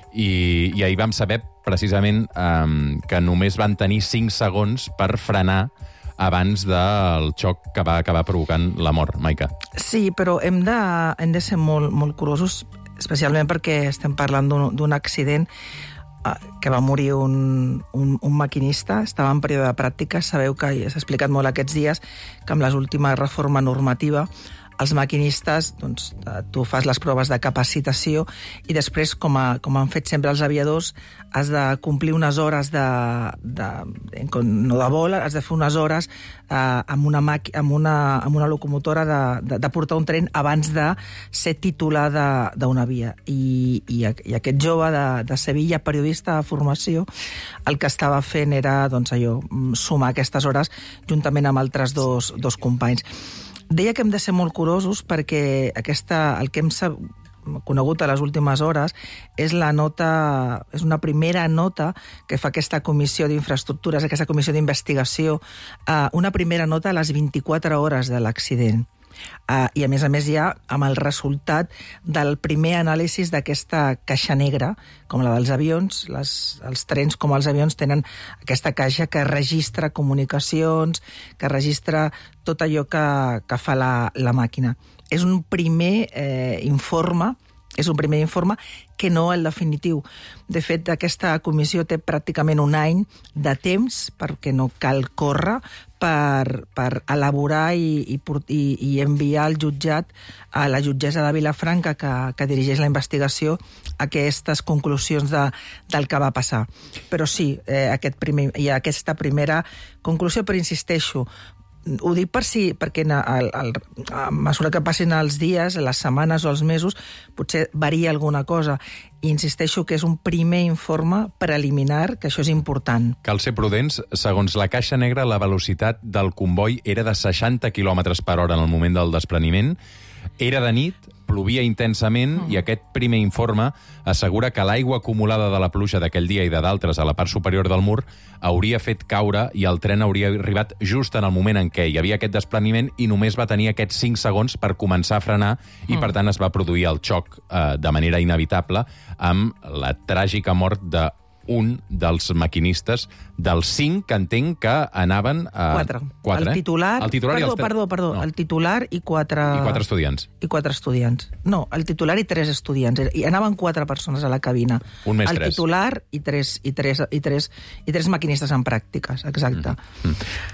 I, i ahir vam saber precisament um, que només van tenir cinc segons per frenar abans del xoc que va acabar provocant la mort, Maica.
Sí, però hem de, hem de ser molt, molt curosos, especialment perquè estem parlant d'un accident uh, que va morir un, un, un maquinista, estava en període de pràctica. Sabeu que s'ha explicat molt aquests dies que amb les últimes reforma normativa els maquinistes, doncs, tu fas les proves de capacitació i després, com, a, com han fet sempre els aviadors, has de complir unes hores de, de, no de vol, has de fer unes hores eh, amb, una maqui, amb, una, amb una locomotora de, de, de portar un tren abans de ser titular d'una via. I, i, I aquest jove de, de Sevilla, periodista de formació, el que estava fent era, doncs, allò, sumar aquestes hores juntament amb altres dos, dos companys. Deia que hem de ser molt curosos perquè aquesta, el que hem conegut a les últimes hores és la nota, és una primera nota que fa aquesta comissió d'infraestructures, aquesta comissió d'investigació, eh, una primera nota a les vint-i-quatre hores de l'accident. Uh, I a més a més ja amb el resultat del primer anàlisi d'aquesta caixa negra, com la dels avions, les, els trens com els avions tenen aquesta caixa que registra comunicacions, que registra tot allò que, que fa la, la màquina. És un primer eh, informe, és un primer informe que no el definitiu. De fet, aquesta comissió té pràcticament un any de temps, perquè no cal córrer, per, per elaborar i, i, i enviar al jutjat, a la jutgessa de Vilafranca, que, que dirigeix la investigació, aquestes conclusions de, del que va passar. Però sí, eh, aquest primer, hi ha aquesta primera conclusió, però insisteixo, ho dic per si, perquè a, a, a mesura que passin els dies, les setmanes o els mesos, potser varia alguna cosa. I insisteixo que és un primer informe preliminar, que això és important.
Cal ser prudents. Segons la caixa negra, la velocitat del comboi era de seixanta quilòmetres per hora en el moment del despreniment. Era de nit, plovia intensament, mm. i aquest primer informe assegura que l'aigua acumulada de la pluja d'aquell dia i de d'altres a la part superior del mur hauria fet caure i el tren hauria arribat just en el moment en què hi havia aquest despreniment i només va tenir aquests cinc segons per començar a frenar i, mm. per tant, es va produir el xoc eh, de manera inevitable amb la tràgica mort de un dels maquinistes dels cinc que entenc que anaven a...
Quatre.
Quatre,
el titular...
Eh? El titular
perdó,
i els...
perdó, perdó. No. El titular i quatre...
I quatre estudiants.
I quatre estudiants. No, el titular i tres estudiants. I anaven quatre persones a la cabina.
Un més
el
tres.
El titular i tres, i, tres, i, tres, i tres maquinistes en pràctiques, exacte. Mm.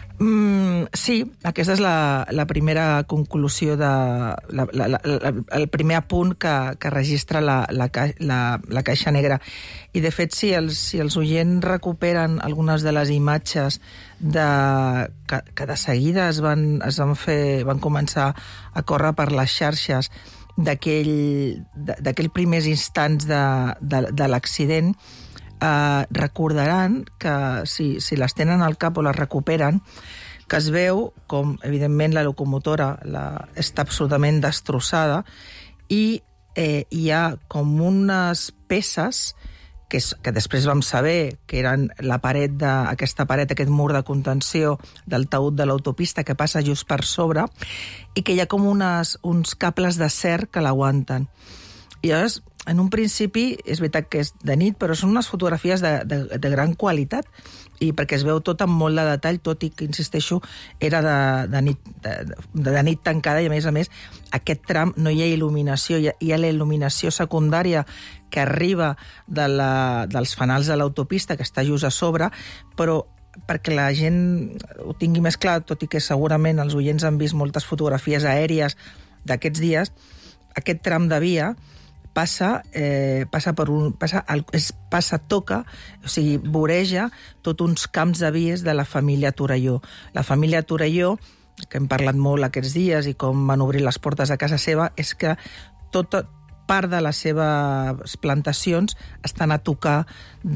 Mm, sí, aquesta és la, la primera conclusió de... La, la, la, la, el primer apunt que, que registra la, la, la, la caixa negra. I, de fet, si els, si els oients recuperen algunes de les imatges de, que, que de seguida es van, es van, fer, van començar a córrer per les xarxes d'aquells primers instants de, de, de l'accident, eh, recordaran que si, si les tenen al cap o les recuperen, que es veu com, evidentment, la locomotora la, està absolutament destrossada i eh, hi ha com unes peces que, és, que després vam saber que eren la paret de, aquesta paret, aquest mur de contenció del taüt de l'autopista que passa just per sobre i que hi ha com unes, uns cables d'acer que l'aguanten. I llavors, en un principi, és veritat que és de nit, però són unes fotografies de, de, de gran qualitat i perquè es veu tot amb molt de detall, tot i que, insisteixo, era de, de, nit, de, de nit tancada i, a més a més, aquest tram no hi ha il·luminació, hi ha, hi ha la il·luminació secundària que arriba de la, dels fanals de l'autopista, que està just a sobre, però perquè la gent ho tingui més clar, tot i que segurament els oients han vist moltes fotografies aèries d'aquests dies, aquest tram de via passa, eh, passa per un... Passa, es, passa, toca, o sigui, voreja tot uns camps de vies de la família Torelló. La família Torelló, que hem parlat molt aquests dies i com van obrir les portes a casa seva, és que tota part de les seves plantacions estan a tocar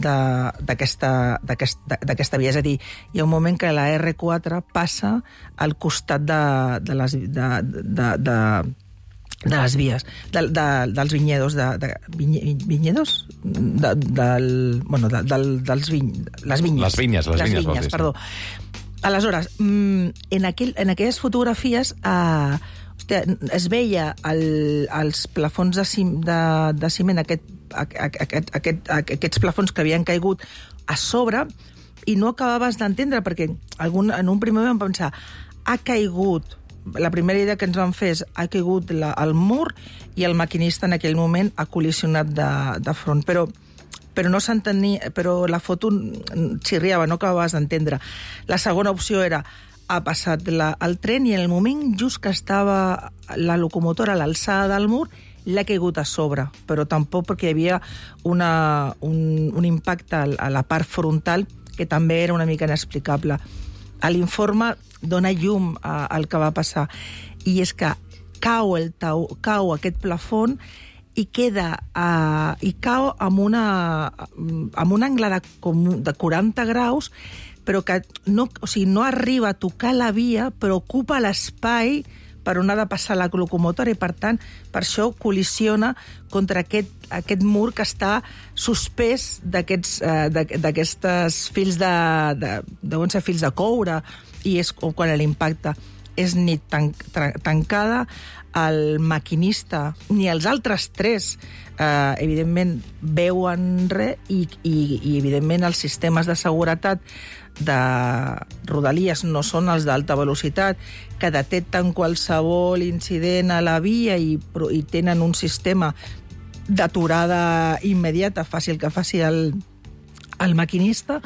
d'aquesta via. És a dir, hi ha un moment que la erre quatre passa al costat de, de les... De, de, de, de les vies, de, de, dels vinyedos, de, de vinye, vinyedos? De, del, bueno, de, de, dels viny, les vinyes.
Les vinyes, les, les vinyes, vinyes
perdó. Aleshores, en, aquell, en aquelles fotografies eh, hòstia, es veia el, els plafons de, cim, de, de ciment, aquest, aquest, aquest, aquests plafons que havien caigut a sobre i no acabaves d'entendre, perquè algun, en un primer moment vam pensar, ha caigut. La primera idea que ens van fer és ha caigut la, el mur i el maquinista en aquell moment ha col·lisionat de, de front. Però, però no s'entenia, però la foto xirriava, no acabaves d'entendre. La segona opció era ha passat la, el tren i en el moment just que estava la locomotora a l'alçada del mur l'ha caigut a sobre, però tampoc perquè hi havia una, un, un impacte a la part frontal que també era una mica inexplicable. A l'informe dona llum al que va passar i és que cau, el tau, cau aquest plafon i queda uh, i cau amb, una, amb un angle de, com, de quaranta graus, però que no, o sigui, no arriba a tocar la via, però ocupa l'espai per on ha de passar la locomotora i, per tant, per això col·lisiona contra aquest, aquest mur que està suspès d'aquests uh, fils de, de, deuen ser fils de coure, i és quan l'impacte és nit tan, tancada, el maquinista ni els altres tres eh, evidentment veuen res i, i, i evidentment els sistemes de seguretat de Rodalies no són els d'alta velocitat, que detecten qualsevol incident a la via i, i tenen un sistema d'aturada immediata, faci el que faci el, el maquinista,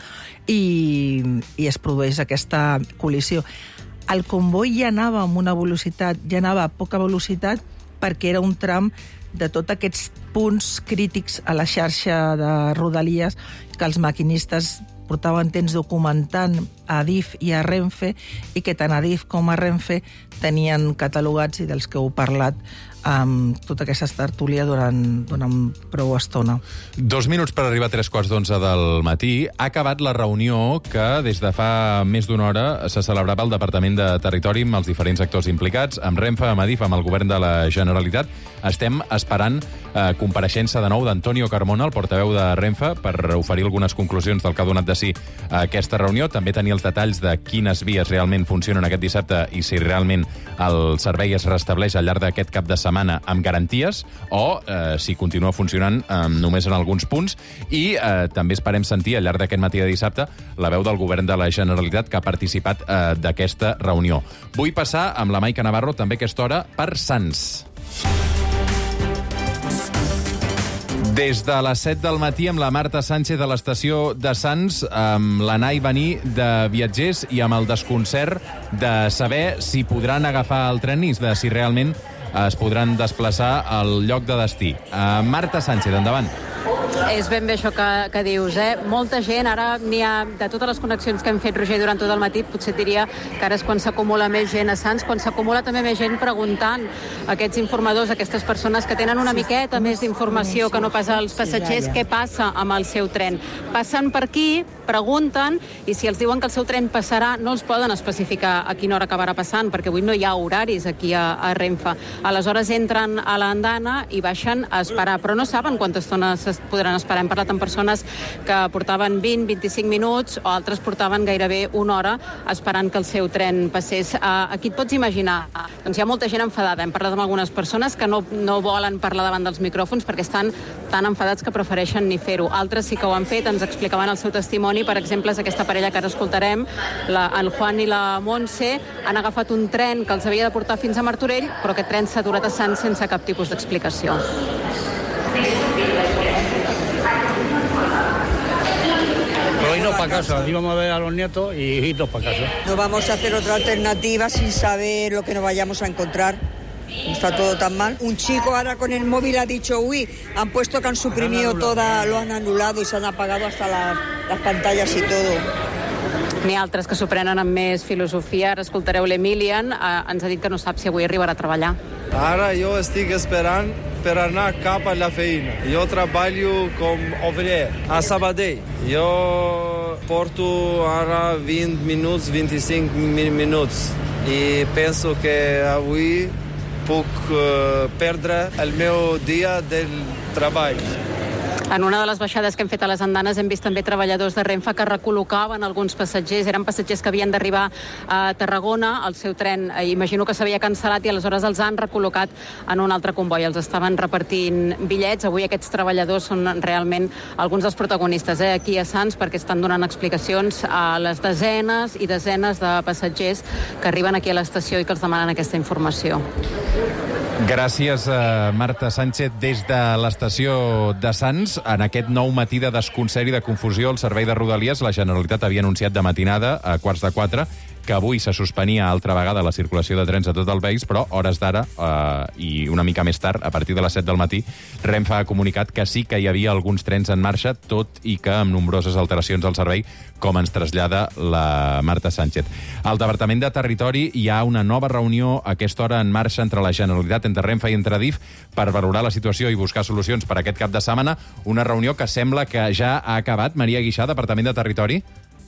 i, i es produeix aquesta col·lisió. El comboi ja anava amb una velocitat, ja anava a poca velocitat, perquè era un tram de tots aquests punts crítics a la xarxa de Rodalies que els maquinistes portaven temps documentant a Adif i a Renfe i que tant Adif com a Renfe tenien catalogats i dels que heu parlat amb tota aquesta tertúlia durant, durant prou estona.
Dos minuts per arribar a tres quarts d'onze del matí. Ha acabat la reunió que des de fa més d'una hora se celebrava al Departament de Territori amb els diferents actors implicats, amb Renfe, amb Adif, amb el govern de la Generalitat. Estem esperant eh, compareixença de nou d'Antonio Carmona, el portaveu de Renfe, per oferir algunes conclusions del que ha donat de si a aquesta reunió. També tenir els detalls de quines vies realment funcionen aquest dissabte i si realment el servei es restableix al llarg d'aquest cap de setmana amb garanties o eh, si continua funcionant eh, només en alguns punts. I eh, també esperem sentir al llarg d'aquest matí de dissabte la veu del govern de la Generalitat que ha participat eh, d'aquesta reunió. Vull passar amb la Maica Navarro també a aquesta hora per Sants. Des de les set del matí amb la Marta Sánchez a l'estació de Sants, amb l'anar i venir de viatgers i amb el desconcert de saber si podran agafar el tren i de si realment es podran desplaçar al lloc de destí. Uh, Marta Sánchez, endavant.
És ben bé això que, que dius, eh? Molta gent, ara n'hi ha, de totes les connexions que hem fet, Roger, durant tot el matí, potser et diria que ara és quan s'acumula més gent a Sants, quan s'acumula també més gent preguntant a aquests informadors, a aquestes persones que tenen una miqueta més d'informació que no pas als passatgers, què passa amb el seu tren. Passen per aquí, pregunten, i si els diuen que el seu tren passarà, no els poden especificar a quina hora acabarà passant, perquè avui no hi ha horaris aquí a, a Renfe. Aleshores entren a l'andana i baixen a esperar, però no saben quanta estona es podran esperar. Hem parlat amb persones que portaven vint a vint-i-cinc minuts o altres portaven gairebé una hora esperant que el seu tren passés. Aquí et pots imaginar, doncs hi ha molta gent enfadada. Hem parlat amb algunes persones que no, no volen parlar davant dels micròfons perquè estan tan enfadats que prefereixen ni fer-ho. Altres sí que ho han fet, ens explicaven el seu testimoni. Per exemple, és aquesta parella que ara escoltarem, la, el Juan i la Montse, han agafat un tren que els havia de portar fins a Martorell, però aquest tren s'ha aturat a Sants sense cap tipus d'explicació.
Pero irnos para casa, íbamos a ver a los nietos y irnos para casa.
No vamos a hacer otra alternativa sin saber lo que nos vayamos a encontrar. Está todo tan mal. Un chico ahora con el móvil ha dicho, uy, han puesto que han suprimido toda, lo han anulado y se han apagado hasta la, las pantallas y todo.
N'hi ha altres que s'ho prenen amb més filosofia. Ara escoltareu l'Emilian, eh, ens ha dit que no sap si avui arribarà a treballar.
Ara jo estic esperant per anar cap a la feina. Jo treballo com obrer a Sabadell. Jo porto ara vint minuts, vint-i-cinc minuts i penso que avui puc uh, perdre el meu dia del treball.
En una de les baixades que hem fet a les andanes hem vist també treballadors de Renfe que recol·locaven alguns passatgers. Eren passatgers que havien d'arribar a Tarragona. El seu tren, eh, imagino que s'havia cancel·lat i aleshores els han recol·locat en un altre comboi. Els estaven repartint bitllets. Avui aquests treballadors són realment alguns dels protagonistes eh, aquí a Sants perquè estan donant explicacions a les desenes i desenes de passatgers que arriben aquí a l'estació i que els demanen aquesta informació.
Gràcies, uh, Marta Sánchez, des de l'estació de Sants. En aquest nou matí de desconcert i de confusió al servei de Rodalies, la Generalitat havia anunciat de matinada, a quarts de quatre, que avui se suspenia altra vegada la circulació de trens a tot el país, però hores d'ara eh, i una mica més tard, a partir de les set del matí, Renfe ha comunicat que sí que hi havia alguns trens en marxa, tot i que amb nombroses alteracions al servei, com ens trasllada la Marta Sánchez. Al Departament de Territori hi ha una nova reunió a aquesta hora en marxa entre la Generalitat, entre Renfe i entre Adif, per valorar la situació i buscar solucions per aquest cap de setmana. Una reunió que sembla que ja ha acabat. Maria Guixà, Departament de Territori.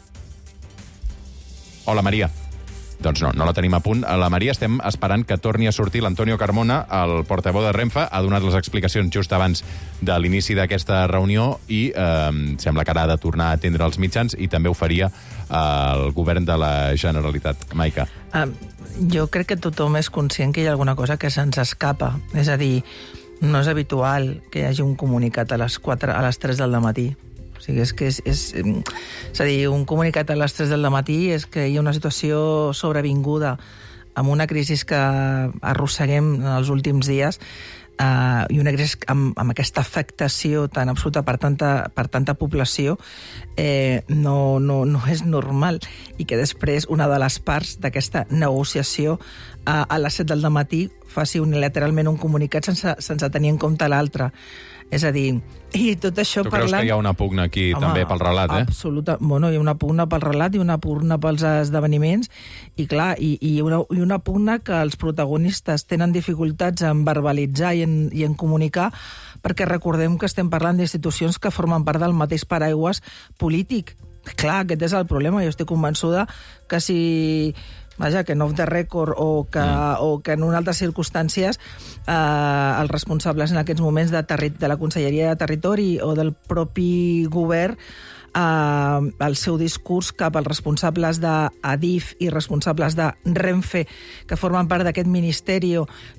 Hola, Maria. Doncs no, no la tenim a punt. A la Maria estem esperant que torni a sortir l'Antonio Carmona, el portaveu de Renfe. Ha donat les explicacions just abans de l'inici d'aquesta reunió i eh, sembla que ara ha de tornar a atendre els mitjans i també ho faria eh, el govern de la Generalitat. Maica.
Um, jo crec que tothom és conscient que hi ha alguna cosa que se'ns escapa. És a dir, no és habitual que hi hagi un comunicat a les, quatre, a les tres del matí. O sigui, és que és, és, és a dir, un comunicat a les tres del matí és que hi ha una situació sobrevinguda amb una crisi que arrosseguem en els últims dies eh, i una crisi amb, amb aquesta afectació tan absoluta per tanta, per tanta població eh, no, no, no és normal i que després una de les parts d'aquesta negociació eh, a les set del matí faci unilateralment un comunicat sense, sense tenir en compte l'altre. És a dir, i tot això
tu
parlant...
Tu creus que hi ha una pugna aquí Home, també pel relat, eh?
Absoluta. Bueno, hi ha una pugna pel relat i una pugna pels esdeveniments i, clar, i, i, una, i una pugna que els protagonistes tenen dificultats en verbalitzar i en, i en comunicar perquè recordem que estem parlant d'institucions que formen part del mateix paraigües polític. Clar, aquest és el problema. Jo estic convençuda que si... Vaja, que no off the record o que, mm. o que en unes altres circumstàncies eh, els responsables en aquests moments de, terri de la Conselleria de Territori o del propi govern eh, el seu discurs cap als responsables d'Adif i responsables de Renfe que formen part d'aquest ministeri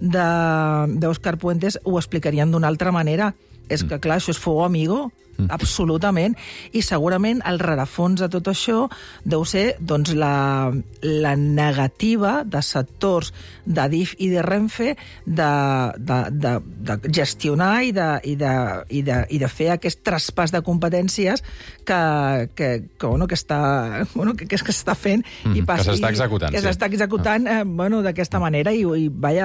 d'Òscar Puentes ho explicarien d'una altra manera. És que, clar, això és fuego amigo, mm. absolutament, i segurament el rerefons de tot això deu ser doncs, la, la negativa de sectors d'Adif i de Renfe de, de, de, de gestionar i de, i, de, i, de, i de fer aquest traspàs de competències que, que, que, bueno, que està, bueno, que, que s'està fent
mm,
i pas,
que s'està executant.
Que s'està
sí.
executant eh, bueno, d'aquesta manera i, i vaja,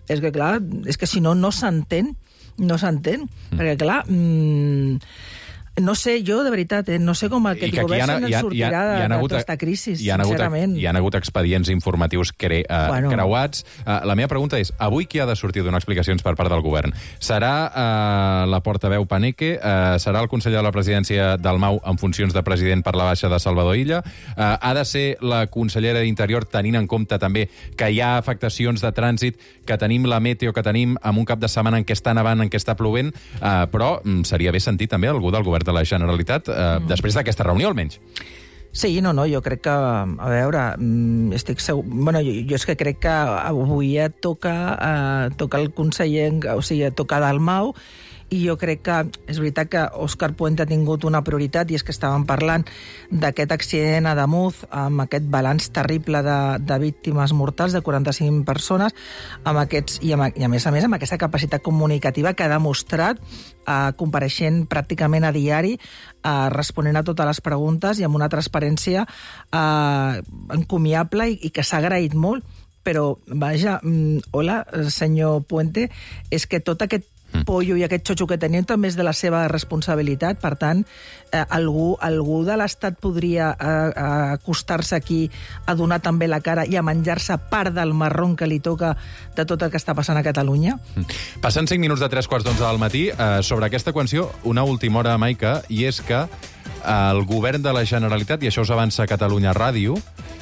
és que, clar, és que si no, no s'entén, no s'entén, mm. perquè, clar... Mmm, no sé, jo, de veritat, eh, no sé com aquest govern se'n sortirà de, de tota aquesta crisi, sincerament.
Hi ha hagut expedients informatius cre, uh, bueno. creuats. Uh, la meva pregunta és, avui qui ha de sortir donar explicacions per part del govern? Serà uh, la portaveu Paneque? Uh, serà el conseller de la presidència Dalmau en funcions de president per la baixa de Salvador Illa? Uh, ha de ser la consellera d'Interior, tenint en compte també que hi ha afectacions de trànsit, que tenim la meteo que tenim amb un cap de setmana en què està nevant, en què està plovent, uh, però um, seria bé sentir també algú del govern de la Generalitat, eh, mm. després d'aquesta reunió, almenys.
Sí, no, no, jo crec que, a veure, estic segur... Bueno, jo, jo és que crec que avui ja toca, eh, toca el conseller, o sigui, toca Dalmau, i jo crec que és veritat que Òscar Puente ha tingut una prioritat, i és que estàvem parlant d'aquest accident a Damuz, amb aquest balanç terrible de, de víctimes mortals, de quaranta-cinc persones, amb aquests, i, amb, i a més a més amb aquesta capacitat comunicativa que ha demostrat, eh, compareixent pràcticament a diari, eh, responent a totes les preguntes i amb una transparència eh, encomiable i, i que s'ha agraït molt. Però, vaja, mm, hola, senyor Puente, és que tot aquest pollo i aquest xotxo que tenim també és de la seva responsabilitat. Per tant, eh, algú, algú de l'Estat podria eh, acostar-se aquí a donar també la cara i a menjar-se part del marrón que li toca de tot el que està passant a Catalunya?
Passant cinc minuts de tres quarts d'onze del matí, eh, sobre aquesta qüestió, una última hora, Maica, i és que el govern de la Generalitat, i això us avança Catalunya Ràdio,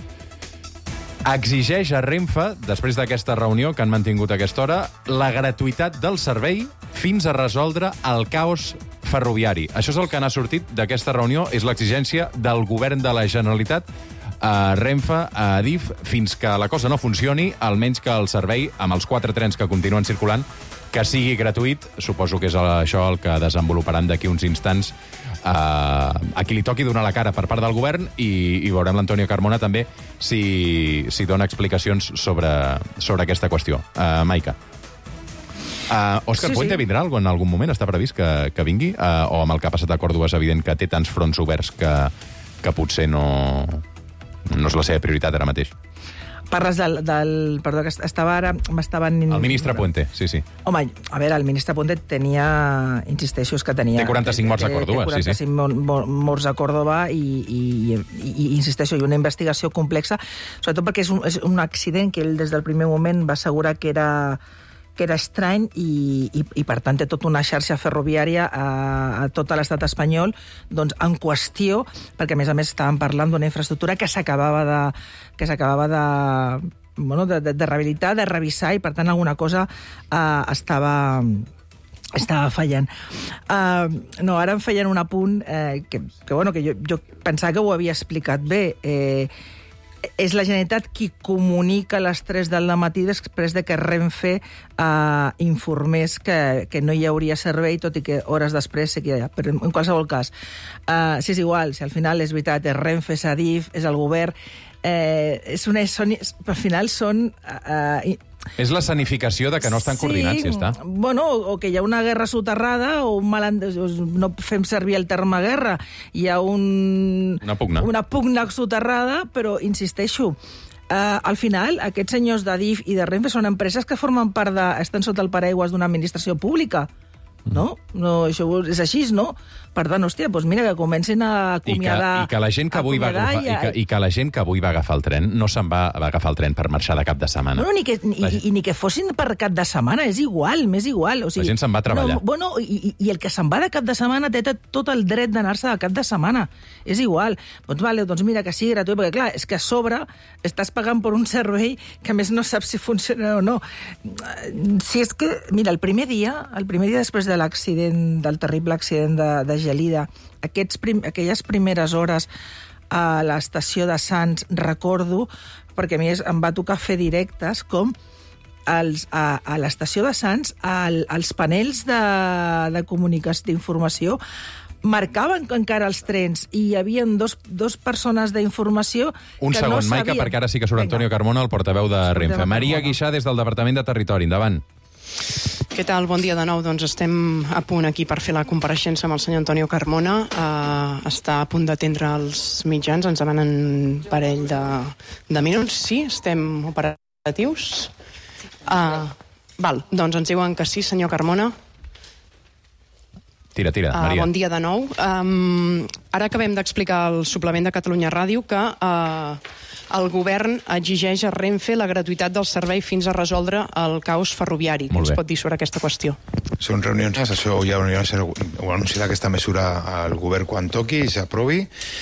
exigeix a Renfe, després d'aquesta reunió que han mantingut a aquesta hora, la gratuïtat del servei fins a resoldre el caos ferroviari. Això és el que n'ha sortit d'aquesta reunió, és l'exigència del govern de la Generalitat a Renfe, a Adif, fins que la cosa no funcioni, almenys que el servei, amb els quatre trens que continuen circulant, que sigui gratuït. Suposo que és això el que desenvoluparan d'aquí uns instants Uh, a qui li toqui donar la cara per part del govern, i, i veurem l'Antonio Carmona també si, si dona explicacions sobre, sobre aquesta qüestió. Uh, Maica. Uh, Òscar sí, Puente sí. vindrà en algun moment? Està previst que, que vingui? Uh, o amb el que ha passat a Còrdova és evident que té tants fronts oberts que, que potser no, no és la seva prioritat ara mateix.
Parles del... del perdó, que estava ara... m'estaven...
El ministre Puente, sí, sí.
Home, a veure, el ministre Puente tenia... Insisteixo, és que tenia...
Té quaranta-cinc morts a Còrdova, sí, sí.
Té quaranta-cinc morts a Còrdova i, i, i, i insisteixo, i una investigació complexa, sobretot perquè és un, és un accident que ell des del primer moment va assegurar que era... que era estrany i, i, i per tant té tota una xarxa ferroviària a, a tot l'estat espanyol doncs, en qüestió, perquè a més a més estàvem parlant d'una infraestructura que s'acabava de, que s'acabava de, bueno, de, de, de rehabilitar, de revisar, i per tant alguna cosa eh, estava... estava fallant. Uh, no, ara em feien un apunt eh, que, que, bueno, que jo, jo pensava que ho havia explicat bé. Eh, és la Generalitat qui comunica a les tres del matí després de que Renfe eh, informés que, que no hi hauria servei, tot i que hores després sí que hi ha. Però en qualsevol cas, eh, si és igual, si al final és veritat, és Renfe, és Adif, és el govern, eh, és una, són, al final són... Eh,
és la sanificació de que no estan
sí,
coordinats, si està.
Bueno, o que hi ha una guerra soterrada, o un malentès, no fem servir el terme guerra, hi ha un...
Una pugna.
Una pugna soterrada, però, insisteixo, eh, al final, aquests senyors d'Adif i de Renfe són empreses que formen part de... estan sota el paraigües d'una administració pública. No? No, això és així, no? Per tant, hòstia, doncs mira, que comencin a acomiadar...
I que, i que la gent que avui va agafar, i, que, i que la gent que avui va agafar el tren no se'n va, va agafar el tren per marxar de cap de setmana.
Bueno, ni que, ni, i, i ni que fossin per cap de setmana, és igual, m'és igual. O sigui,
la gent se'n va a treballar.
No, bueno, i, i el que se'n va de cap de setmana té tot el dret d'anar-se de cap de setmana. És igual. Doncs, vale, doncs mira, que sigui gratuït, perquè clar, és que a sobre estàs pagant per un servei que a més no saps si funciona o no. Si és que, mira, el primer dia, el primer dia després de l'accident, del terrible accident de, de Gelida, aquests prim, aquelles primeres hores a l'estació de Sants, recordo, perquè a mi em va tocar fer directes, com els, a, a l'estació de Sants, al, als panels de, de comunicació, d'informació, marcaven encara els trens i hi havia dos, dos persones d'informació
Un
que
segon,
no
Maica,
sabien...
perquè ara sí que surt Antonio Carmona, el portaveu de Renfe. Maria Guixà, des del Departament de Territori. Endavant.
Què tal? Bon dia de nou. Doncs estem a punt aquí per fer la compareixença amb el senyor Antonio Carmona. Uh, està a punt d'atendre els mitjans. Ens demanen un parell de, de minuts. Sí, estem operatius. Uh, Val, doncs ens diuen que sí, senyor Carmona.
Tira, tira, Maria.
Uh, bon dia de nou. Um, ara acabem d'explicar al suplement de Catalunya Ràdio que uh, el govern exigeix a Renfe la gratuïtat del servei fins a resoldre el caos ferroviari. Què ens pot dir sobre aquesta qüestió?
Són reunions, això ja ho anunciarà aquesta mesura al govern quan toqui i s'aprovi.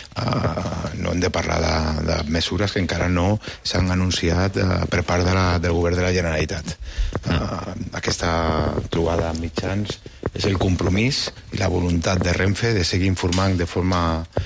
Uh, no hem de parlar de, de mesures que encara no s'han anunciat uh, per part de la, del govern de la Generalitat. Uh, aquesta trobada amb mitjans és el compromís i la voluntat de Renfe de seguir informant de forma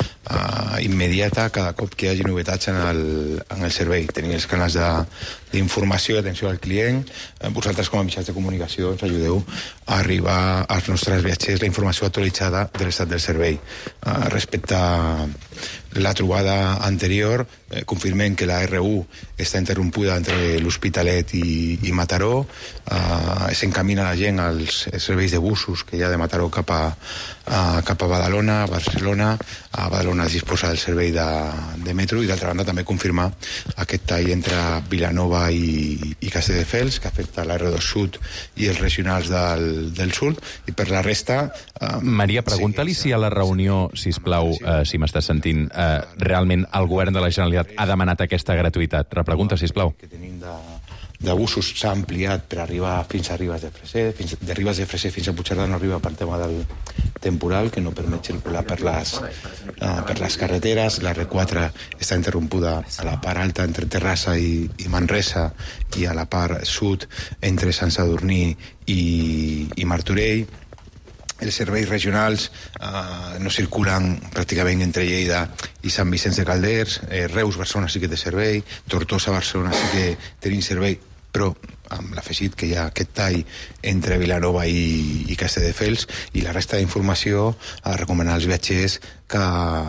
uh, immediata cada cop que hi hagi novetats en el, en el servei. Tenim els canals d'informació i atenció al client. Vosaltres, com a mitjans de comunicació, ens ajudeu a arribar als nostres viatgers la informació actualitzada de l'estat del servei. Uh, respecte a la trobada anterior, eh, confirmem que la R u està interrompuda entre l'Hospitalet i, i Mataró. Uh, S'encamina la gent als serveis de busos que hi ha de Mataró cap a, a, cap a Badalona, a Barcelona. A Badalona es disposa del servei de, de metro i, d'altra banda, també confirmar aquest tall entre Vilanova i, i Castelldefels, que afecta l'R dos Sud i els regionals del, del sud. I per la resta... Uh,
Maria, pregunta-li si a la reunió, sisplau, uh, si m'estàs sentint, uh, realment el govern de la Generalitat ha demanat aquesta gratuïtat. Repregunta, sisplau.
Que tenim de, de busos s'ha ampliat per arribar fins a Ribes de Freser, fins, de Ribes de Freser fins a Puigcerdà no arriba per tema del temporal, que no permet circular per les, uh, per les carreteres. La R quatre està interrompuda a la part alta entre Terrassa i, i Manresa i a la part sud entre Sant Sadurní i, i Martorell. Els serveis regionals eh, no circulen pràcticament entre Lleida i Sant Vicenç de Calders. eh, Reus-Barcelona sí que té servei, Tortosa-Barcelona sí que tenim servei, però amb l'afegit que hi ha aquest tall entre Vilanova i, i Castelldefels, i la resta d'informació a recomanar als viatgers que,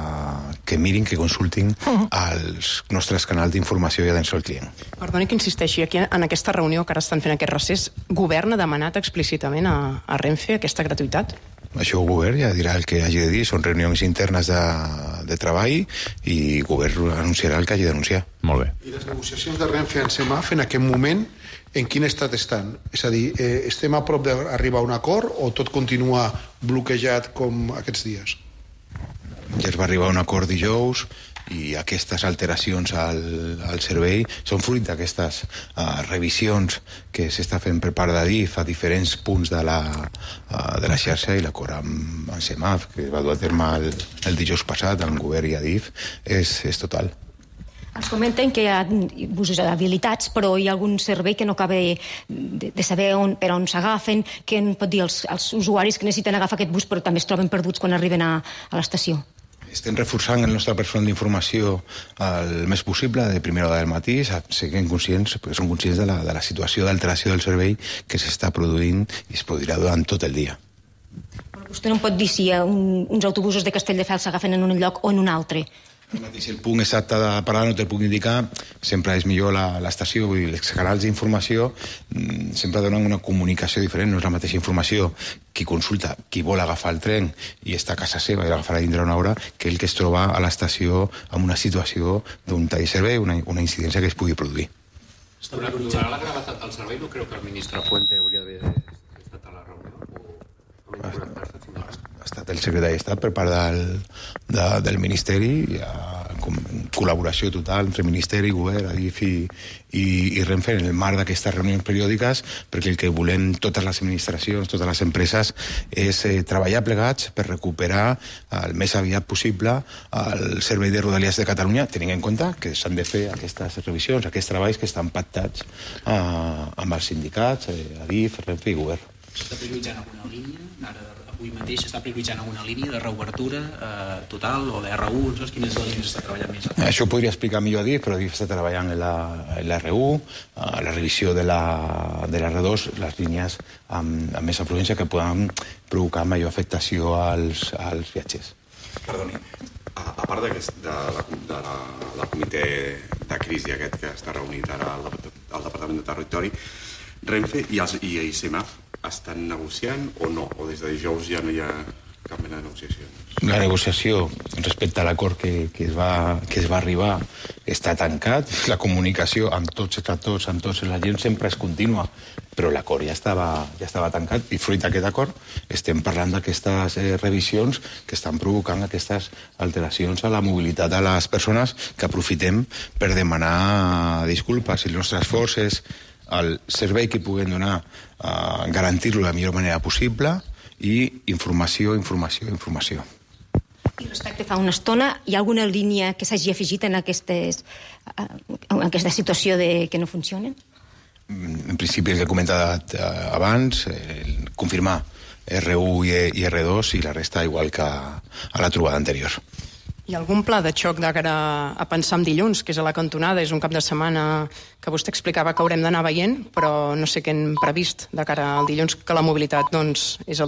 que mirin, que consultin els nostres canals d'informació i atenció al client.
Perdoni que insisteixi, aquí en aquesta reunió que ara estan fent aquest recés, govern ha demanat explícitament a, a Renfe aquesta gratuïtat?
Això el govern ja dirà el que hagi de dir, són reunions internes de, de treball i el govern anunciarà el que hagi d'anunciar.
Molt bé.
I les negociacions de Renfe en Semaf en aquest moment en quin estat estan? És a dir, eh, estem a prop d'arribar a un acord o tot continua bloquejat com aquests dies?
Ja es va arribar a un acord dijous i aquestes alteracions al, al servei són fruit d'aquestes uh, revisions que s'està fent per part d'Adif a diferents punts de la, uh, de la xarxa, i l'acord amb, amb Semaf, que va dur a terme el, el dijous passat amb govern i Adif, és, és total.
Ens comenten que hi ha busos habilitats, però hi ha algun servei que no acaba de, de saber on, per on s'agafen, que en pot dir als, als usuaris que necessiten agafar aquest bus però també es troben perduts quan arriben a, a l'estació.
Estem reforçant el nostre personal d'informació el més possible, de primera hora del matí, siguem conscients, perquè som conscients de la, de la situació d'alteració del servei que s'està produint i es produirà durant tot el dia.
Però vostè no em pot dir si un, uns autobusos de Castelldefels s'agafen en un lloc o en un altre.
El mateix, el punt exacte de parada no te'l puc indicar, sempre és millor l'estació, vull dir, els canals d'informació sempre donen una comunicació diferent, no és la mateixa informació qui consulta, qui vol agafar el tren i està a casa seva i l'agafarà dintre una hora, que el que es troba a l'estació en una situació d'un tall de servei, una, una incidència que es pugui produir.
Una mitjana la gravetat del servei, no creu que el ministre Fuente hauria d'haver estat a la reunió? O
ha estat el secretari d'Estat per part del, de, del Ministeri, i en col·laboració total entre Ministeri, Govern, Adif i, i, i Renfe en el marc d'aquestes reunions periòdiques, perquè el que volem totes les administracions, totes les empreses, és eh, treballar plegats per recuperar el més aviat possible el servei de Rodalies de Catalunya, tenint en compte que s'han de fer aquestes revisions, aquests treballs que estan pactats eh, amb els sindicats, eh, Adif, Renfe i Govern.
S'està prioritzant alguna línia? Ara, avui mateix s'està prioritzant alguna línia de reobertura eh, total o de R u? No saps quines línies s'està treballant més?
Això ho podria explicar millor Adif, però Adif està treballant en la, en la R u, a la revisió de la, de la R dos, les línies amb, amb més afluència que poden provocar major afectació als, als viatgers.
Perdoni, a, a part de, de, la, de la, del comitè de crisi aquest que està reunit ara al, al Departament de Territori, Renfe i, els, i Semaf estan negociant o no? O des de dijous ja no hi ha cap mena de negociació.
La negociació respecte a l'acord que, que, es va, que es va arribar està tancat. La comunicació amb tots els actors, amb tots la gent, sempre és contínua, però l'acord ja estava, ja estava tancat i fruit d'aquest acord estem parlant d'aquestes eh, revisions que estan provocant aquestes alteracions a la mobilitat de les persones, que aprofitem per demanar disculpes i les nostres forces, el servei que puguem donar, eh, garantir-lo de la millor manera possible i informació, informació, informació.
I respecte fa una estona, hi ha alguna línia que s'hagi afegit en, aquestes, en aquesta situació de que no funcionen?
En principi, el que he comentat abans, eh, confirmar R u i R dos i la resta igual que a la trobada anterior.
Hi ha algun pla de xoc de cara a pensar en dilluns, que és a la cantonada, és un cap de setmana que vostè explicava que haurem d'anar veient, però no sé què hem previst de cara al dilluns, que la mobilitat doncs, és el